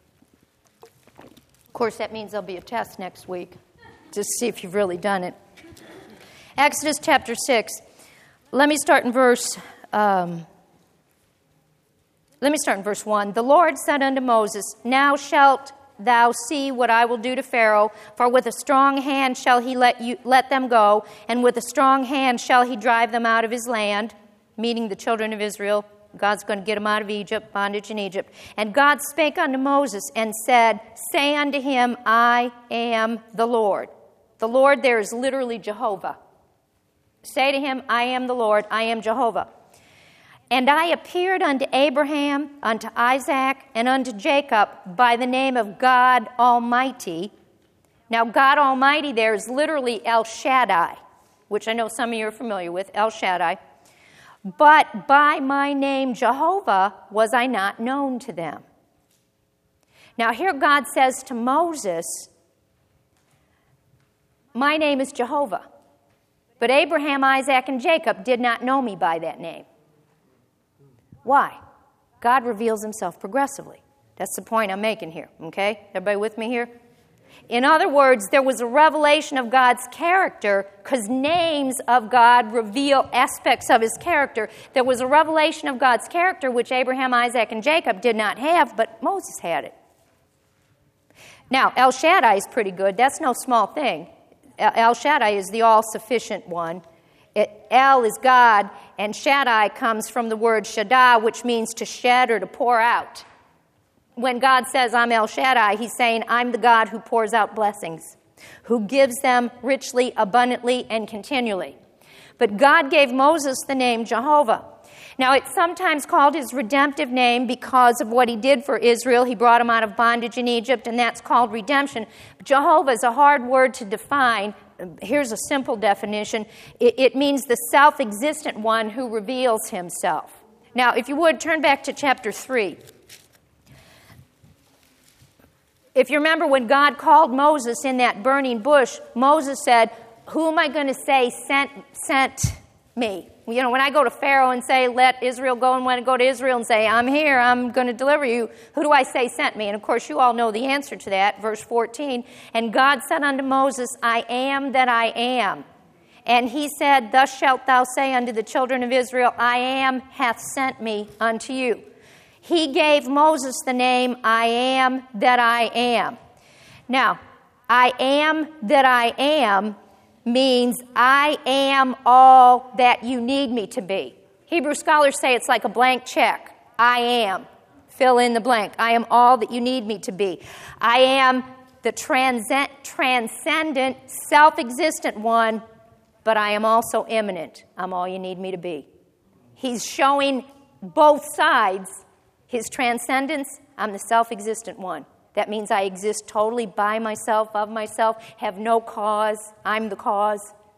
Of course, that means there'll be a test next week, just to see if you've really done it. Exodus chapter 6. Let me start in verse 1. The Lord said unto Moses, Now shalt thou see what I will do to Pharaoh, for with a strong hand shall he let them go, and with a strong hand shall he drive them out of his land, meaning the children of Israel. God's going to get them out of Egypt, bondage in Egypt. And God spake unto Moses and said, Say unto him, I am the Lord. The Lord there is literally Jehovah. Say to him, I am the Lord, I am Jehovah. And I appeared unto Abraham, unto Isaac, and unto Jacob by the name of God Almighty. Now, God Almighty there is literally El Shaddai, which I know some of you are familiar with, El Shaddai. But by my name Jehovah was I not known to them. Now here God says to Moses, my name is Jehovah. But Abraham, Isaac, and Jacob did not know me by that name. Why? God reveals himself progressively. That's the point I'm making here, okay? Everybody with me here? In other words, there was a revelation of God's character because names of God reveal aspects of his character. There was a revelation of God's character which Abraham, Isaac, and Jacob did not have, but Moses had it. Now, El Shaddai is pretty good. That's no small thing. El Shaddai is the all-sufficient one. El is God, and Shaddai comes from the word Shaddai, which means to shed or to pour out. When God says, I'm El Shaddai, he's saying, I'm the God who pours out blessings, who gives them richly, abundantly, and continually. But God gave Moses the name Jehovah. Now, it's sometimes called his redemptive name because of what he did for Israel. He brought them out of bondage in Egypt, and that's called redemption. Jehovah is a hard word to define. Here's a simple definition. It means the self-existent one who reveals himself. Now, if you would, turn back to chapter 3. If you remember when God called Moses in that burning bush, Moses said, who am I going to say sent me? You know, when I go to Pharaoh and say, let Israel go, and when I go to Israel and say, I'm here, I'm going to deliver you, who do I say sent me? And of course, you all know the answer to that, verse 14. And God said unto Moses, I am that I am. And he said, thus shalt thou say unto the children of Israel, I am hath sent me unto you. He gave Moses the name, I am that I am. Now, I am that I am means I am all that you need me to be. Hebrew scholars say it's like a blank check. I am. Fill in the blank. I am all that you need me to be. I am the transcendent, self-existent one, but I am also immanent. I'm all you need me to be. He's showing both sides. His transcendence, I'm the self-existent one. That means I exist totally by myself, of myself, have no cause. I'm the cause.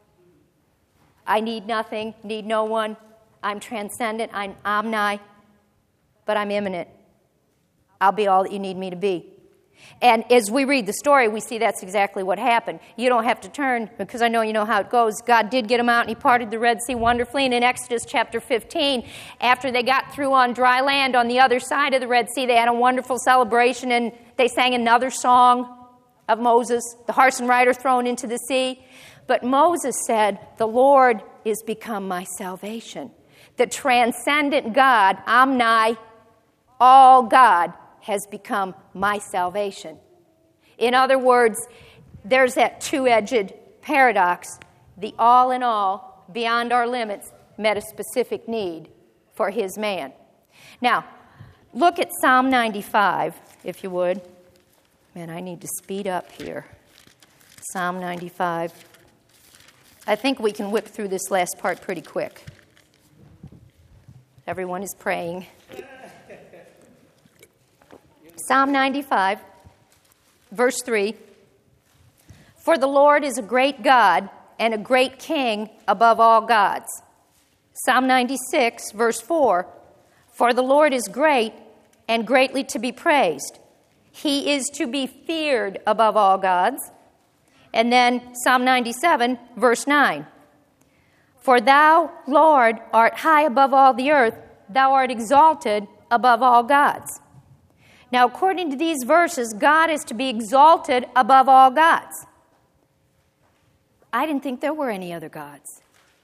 I need nothing, need no one. I'm transcendent, I'm omni, but I'm immanent. I'll be all that you need me to be. And as we read the story, we see that's exactly what happened. You don't have to turn, because I know you know how it goes. God did get them out, and he parted the Red Sea wonderfully. And in Exodus chapter 15, after they got through on dry land on the other side of the Red Sea, they had a wonderful celebration, and they sang another song of Moses, the horse and rider thrown into the sea. But Moses said, the Lord is become my salvation. The transcendent God, omni, all God, has become my salvation. In other words, there's that two-edged paradox. The all in all, beyond our limits, met a specific need for his man. Now, look at Psalm 95, if you would. Man, I need to speed up here. Psalm 95. I think we can whip through this last part pretty quick. Everyone is praying. Psalm 95, verse 3. For the Lord is a great God and a great King above all gods. Psalm 96, verse 4. For the Lord is great and greatly to be praised. He is to be feared above all gods. And then Psalm 97, verse 9. For thou, Lord, art high above all the earth. Thou art exalted above all gods. Now, according to these verses, God is to be exalted above all gods. I didn't think there were any other gods.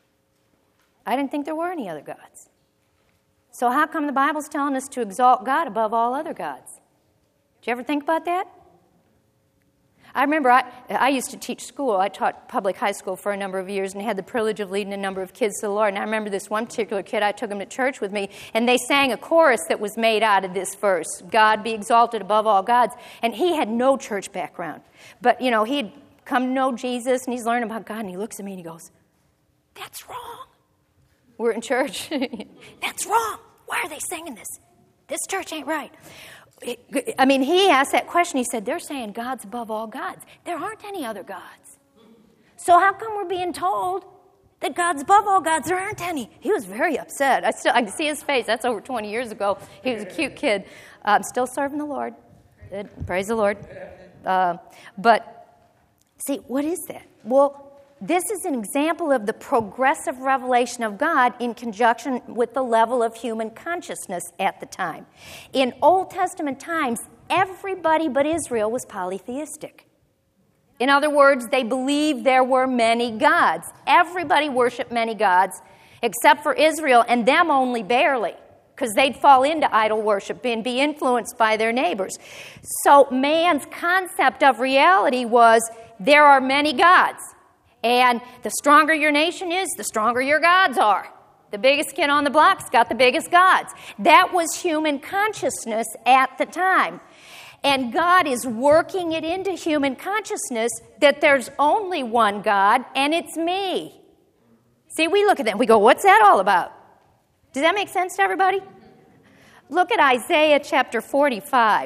So how come the Bible's telling us to exalt God above all other gods? Did you ever think about that? I remember I used to teach school. I taught public high school for a number of years and had the privilege of leading a number of kids to the Lord. And I remember this one particular kid, I took him to church with me, and they sang a chorus that was made out of this verse, God be exalted above all gods. And he had no church background. But, you know, he'd come to know Jesus, and he's learning about God, and he looks at me and he goes, that's wrong. We're in church. That's wrong. Why are they singing this? This church ain't right. I mean, he asked that question. He said, they're saying God's above all gods. There aren't any other gods. So how come we're being told that God's above all gods? There aren't any. He was very upset. I can see his face. That's over 20 years ago. He was a cute kid. Still serving the Lord. Praise the Lord. But, see, what is that? Well, this is an example of the progressive revelation of God in conjunction with the level of human consciousness at the time. In Old Testament times, everybody but Israel was polytheistic. In other words, they believed there were many gods. Everybody worshiped many gods except for Israel, and them only barely, because they'd fall into idol worship and be influenced by their neighbors. So man's concept of reality was there are many gods. And the stronger your nation is, the stronger your gods are. The biggest kid on the block's got the biggest gods. That was human consciousness at the time. And God is working it into human consciousness that there's only one God, and it's me. See, we look at that and we go, what's that all about? Does that make sense to everybody? Look at Isaiah chapter 45.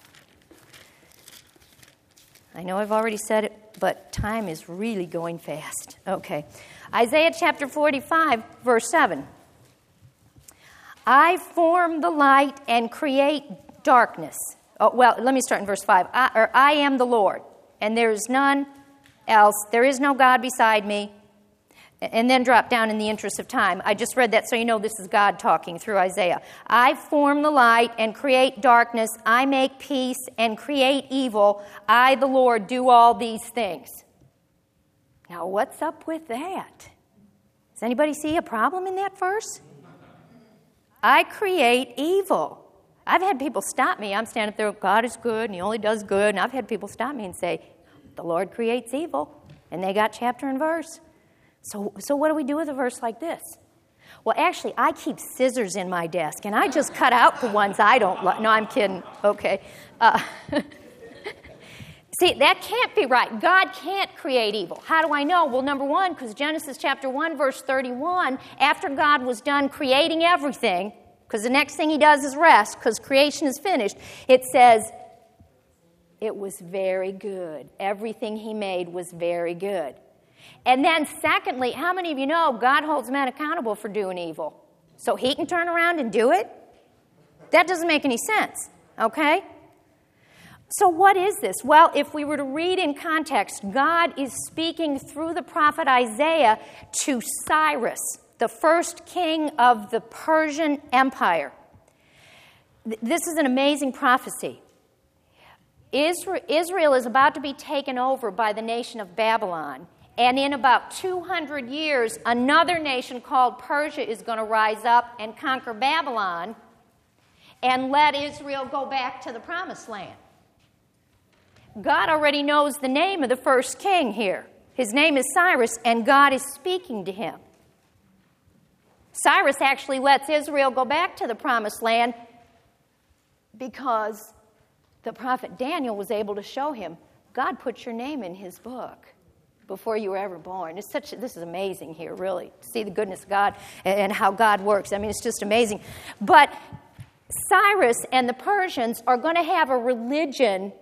I know I've already said it, but time is really going fast. Okay. Isaiah chapter 45, verse 7. I form the light and create darkness. Oh, well, let me start in verse 5. I am the Lord, and there is none else. There is no God beside me. And then drop down in the interest of time. I just read that so you know this is God talking through Isaiah. I form the light and create darkness. I make peace and create evil. I, the Lord, do all these things. Now, what's up with that? Does anybody see a problem in that verse? I create evil. I've had people stop me. I'm standing up there, God is good, and he only does good. And I've had people stop me and say, the Lord creates evil. And they got chapter and verse. So what do we do with a verse like this? Well, actually, I keep scissors in my desk, and I just cut out the ones I don't like. No, I'm kidding. Okay. See, that can't be right. God can't create evil. How do I know? Well, number one, because Genesis chapter 1, verse 31, after God was done creating everything, because the next thing he does is rest, because creation is finished, it says, it was very good. Everything he made was very good. And then secondly, how many of you know God holds men accountable for doing evil? So he can turn around and do it? That doesn't make any sense, okay? So what is this? Well, if we were to read in context, God is speaking through the prophet Isaiah to Cyrus, the first king of the Persian Empire. This is an amazing prophecy. Israel is about to be taken over by the nation of Babylon. And in about 200 years, another nation called Persia is going to rise up and conquer Babylon and let Israel go back to the promised land. God already knows the name of the first king here. His name is Cyrus, and God is speaking to him. Cyrus actually lets Israel go back to the promised land because the prophet Daniel was able to show him, God put your name in his book before you were ever born. This is amazing here, really, to see the goodness of God and how God works. I mean, it's just amazing. But Cyrus and the Persians are going to have a religion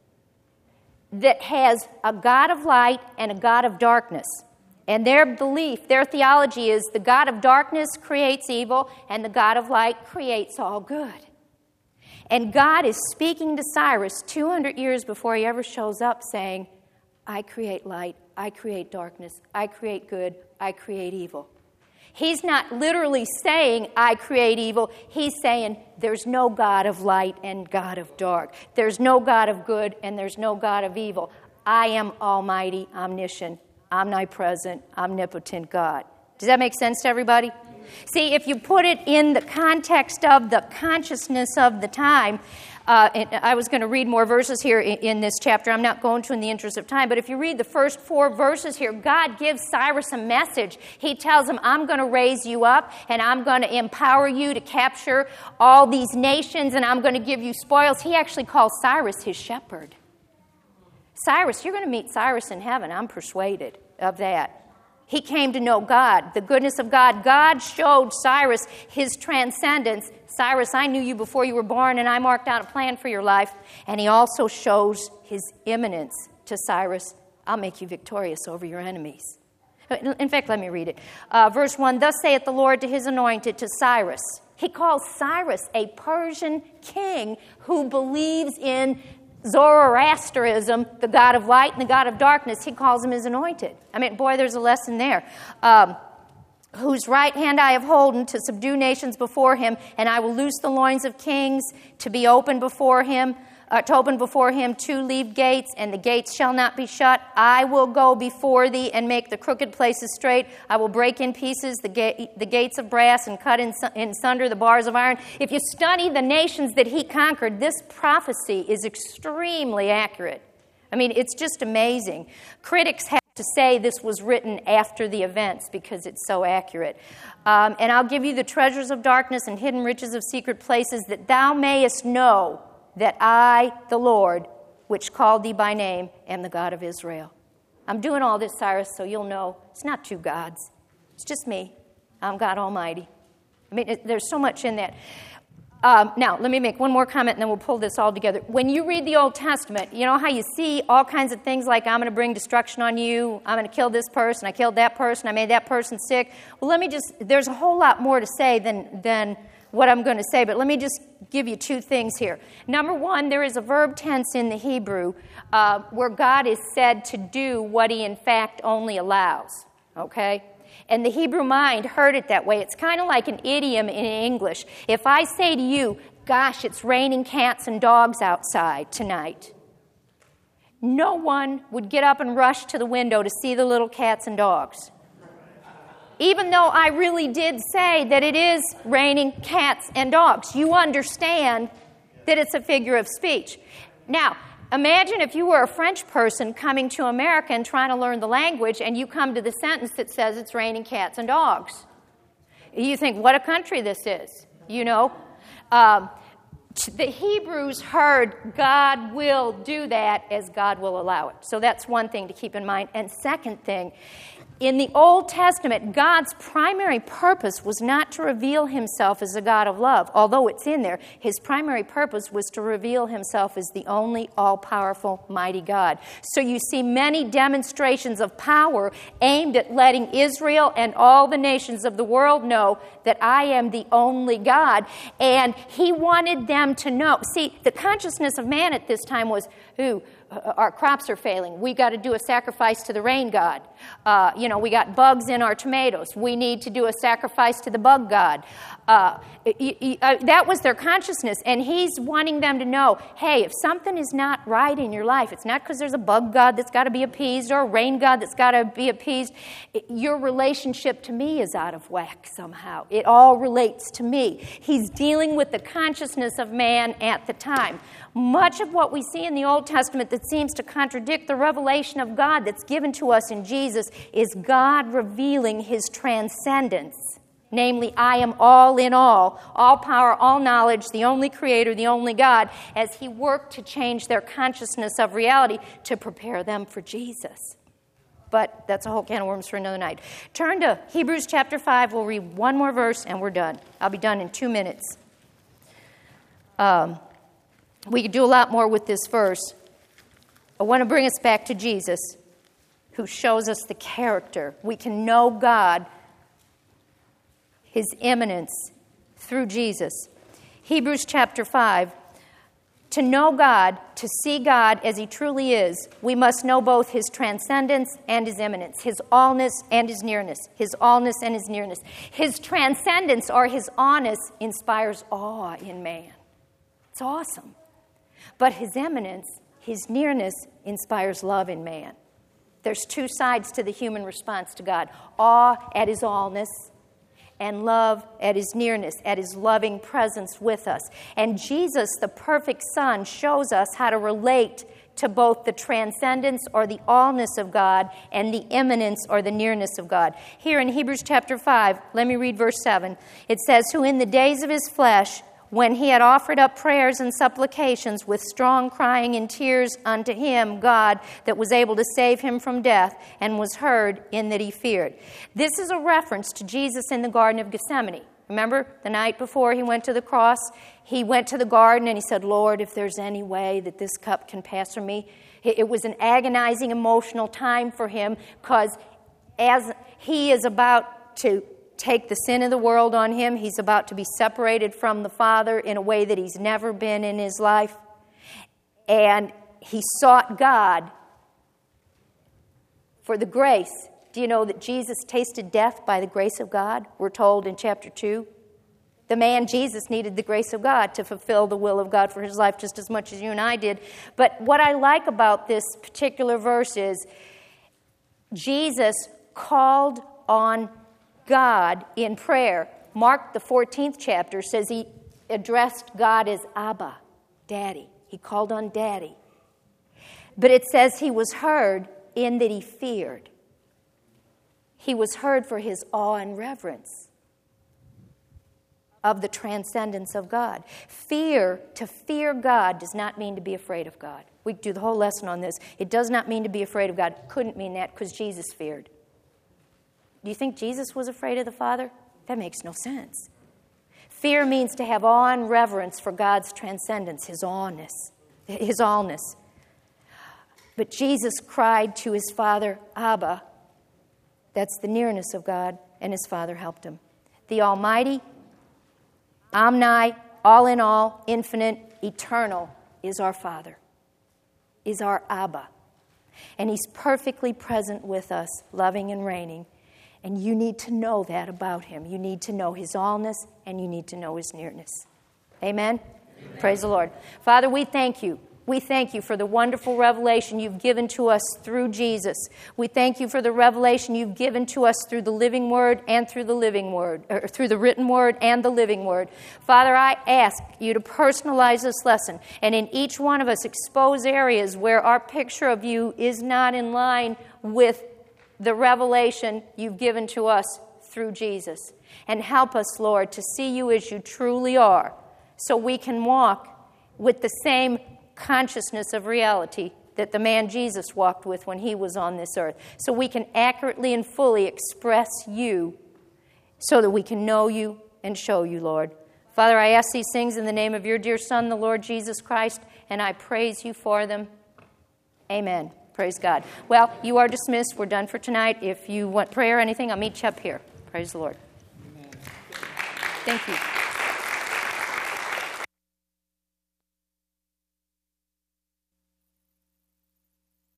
that has a God of light and a God of darkness. And their belief, their theology is the God of darkness creates evil and the God of light creates all good. And God is speaking to Cyrus 200 years before he ever shows up saying, I create light, I create darkness, I create good, I create evil. He's not literally saying, I create evil. He's saying, there's no God of light and God of dark. There's no God of good and there's no God of evil. I am almighty, omniscient, omnipresent, omnipotent God. Does that make sense to everybody? See, if you put it in the context of the consciousness of the time, and I was going to read more verses here in this chapter. I'm not going to in the interest of time. But if you read the first 4 verses here, God gives Cyrus a message. He tells him, I'm going to raise you up, and I'm going to empower you to capture all these nations, and I'm going to give you spoils. He actually calls Cyrus his shepherd. Cyrus, you're going to meet Cyrus in heaven. I'm persuaded of that. He came to know God, the goodness of God. God showed Cyrus his transcendence. Cyrus, I knew you before you were born, and I marked out a plan for your life. And he also shows his imminence to Cyrus. I'll make you victorious over your enemies. In fact, let me read it. Verse 1, Thus saith the Lord to his anointed, to Cyrus. He calls Cyrus a Persian king who believes in Zoroastrianism, the God of light and the God of darkness. He calls him his anointed. I mean, boy, there's a lesson there. Whose right hand I have holden to subdue nations before him, and I will loose the loins of kings to be open before him, to open before him 2-leaved gates, and the gates shall not be shut. I will go before thee and make the crooked places straight. I will break in pieces the gates of brass and cut in sunder the bars of iron. If you study the nations that he conquered, this prophecy is extremely accurate. I mean, it's just amazing. Critics have to say this was written after the events because it's so accurate. And I'll give you the treasures of darkness and hidden riches of secret places, that thou mayest know that I, the Lord, which called thee by name, am the God of Israel. I'm doing all this, Cyrus, so you'll know it's not 2 gods. It's just me. I'm God Almighty. I mean, there's so much in that. Now, let me make one more comment, and then we'll pull this all together. When you read the Old Testament, you know how you see all kinds of things like, I'm going to bring destruction on you, I'm going to kill this person, I killed that person, I made that person sick. Well, there's a whole lot more to say than what I'm going to say, but let me just give you 2 things here. Number 1, there is a verb tense in the Hebrew where God is said to do what he in fact only allows, okay? And the Hebrew mind heard it that way. It's kind of like an idiom in English. If I say to you, gosh, it's raining cats and dogs outside tonight, no one would get up and rush to the window to see the little cats and dogs. Even though I really did say that it is raining cats and dogs, you understand that it's a figure of speech. Now, imagine if you were a French person coming to America and trying to learn the language, and you come to the sentence that says it's raining cats and dogs. You think, what a country this is, you know? The Hebrews heard God will do that as God will allow it. So that's one thing to keep in mind. And second thing, In the Old Testament, God's primary purpose was not to reveal himself as a God of love, although it's in there. His primary purpose was to reveal himself as the only all-powerful, mighty God. So you see many demonstrations of power aimed at letting Israel and all the nations of the world know that I am the only God. And he wanted them to know. See, the consciousness of man at this time was, our crops are failing. We got to do a sacrifice to the rain god. We got bugs in our tomatoes. We need to do a sacrifice to the bug god. That was their consciousness, and he's wanting them to know, hey, if something is not right in your life, it's not because there's a bug god that's got to be appeased or a rain god that's got to be appeased. Your relationship to me is out of whack somehow. It all relates to me. He's dealing with the consciousness of man at the time. Much of what we see in the Old Testament that seems to contradict the revelation of God that's given to us in Jesus is God revealing his transcendence. Namely, I am all in all power, all knowledge, the only creator, the only God, as he worked to change their consciousness of reality to prepare them for Jesus. But that's a whole can of worms for another night. Turn to Hebrews chapter 5. We'll read one more verse and we're done. I'll be done in 2 minutes. We could do a lot more with this verse. I want to bring us back to Jesus, who shows us the character. We can know God, his immanence, through Jesus. Hebrews chapter 5. To know God, to see God as he truly is, we must know both his transcendence and his immanence, his allness and his nearness, his allness and his nearness. His transcendence or his allness inspires awe in man. It's awesome. But his immanence, his nearness, inspires love in man. There's two sides to the human response to God. Awe at his allness and love at his nearness, at his loving presence with us. And Jesus, the perfect Son, shows us how to relate to both the transcendence or the allness of God and the immanence or the nearness of God. Here in Hebrews chapter 5, let me read verse 7. It says, who in the days of his flesh, when he had offered up prayers and supplications with strong crying and tears unto him, God, that was able to save him from death, and was heard in that he feared. This is a reference to Jesus in the Garden of Gethsemane. Remember, the night before he went to the cross, he went to the garden and he said, Lord, if there's any way that this cup can pass from me. It was an agonizing, emotional time for him, because as he is about to take the sin of the world on him, he's about to be separated from the Father in a way that he's never been in his life. And he sought God for the grace. Do you know that Jesus tasted death by the grace of God? We're told in chapter 2. The man Jesus needed the grace of God to fulfill the will of God for his life just as much as you and I did. But what I like about this particular verse is Jesus called on God in prayer. Mark, the 14th chapter, says he addressed God as Abba, Daddy. He called on Daddy. But it says he was heard in that he feared. He was heard for his awe and reverence of the transcendence of God. To fear God does not mean to be afraid of God. We do the whole lesson on this. It does not mean to be afraid of God. Couldn't mean that because Jesus feared. Do you think Jesus was afraid of the Father? That makes no sense. Fear means to have awe and reverence for God's transcendence, his allness. But Jesus cried to his Father, Abba. That's the nearness of God, and his Father helped him. The Almighty, omni, all in all, infinite, eternal, is our Father, is our Abba. And he's perfectly present with us, loving and reigning. And you need to know that about him. You need to know his allness, and you need to know his nearness. Amen? Amen. Praise the Lord. Father, we thank you. We thank you for the wonderful revelation you've given to us through Jesus. We thank you for the revelation you've given to us through the living word and through the living word, or through the written word and the living word. Father, I ask you to personalize this lesson, and in each one of us expose areas where our picture of you is not in line with the revelation you've given to us through Jesus. And help us, Lord, to see you as you truly are, so we can walk with the same consciousness of reality that the man Jesus walked with when he was on this earth, so we can accurately and fully express you, so that we can know you and show you, Lord. Father, I ask these things in the name of your dear Son, the Lord Jesus Christ, and I praise you for them. Amen. Praise God. Well, you are dismissed. We're done for tonight. If you want prayer or anything, I'll meet you up here. Praise the Lord. Amen. Thank you.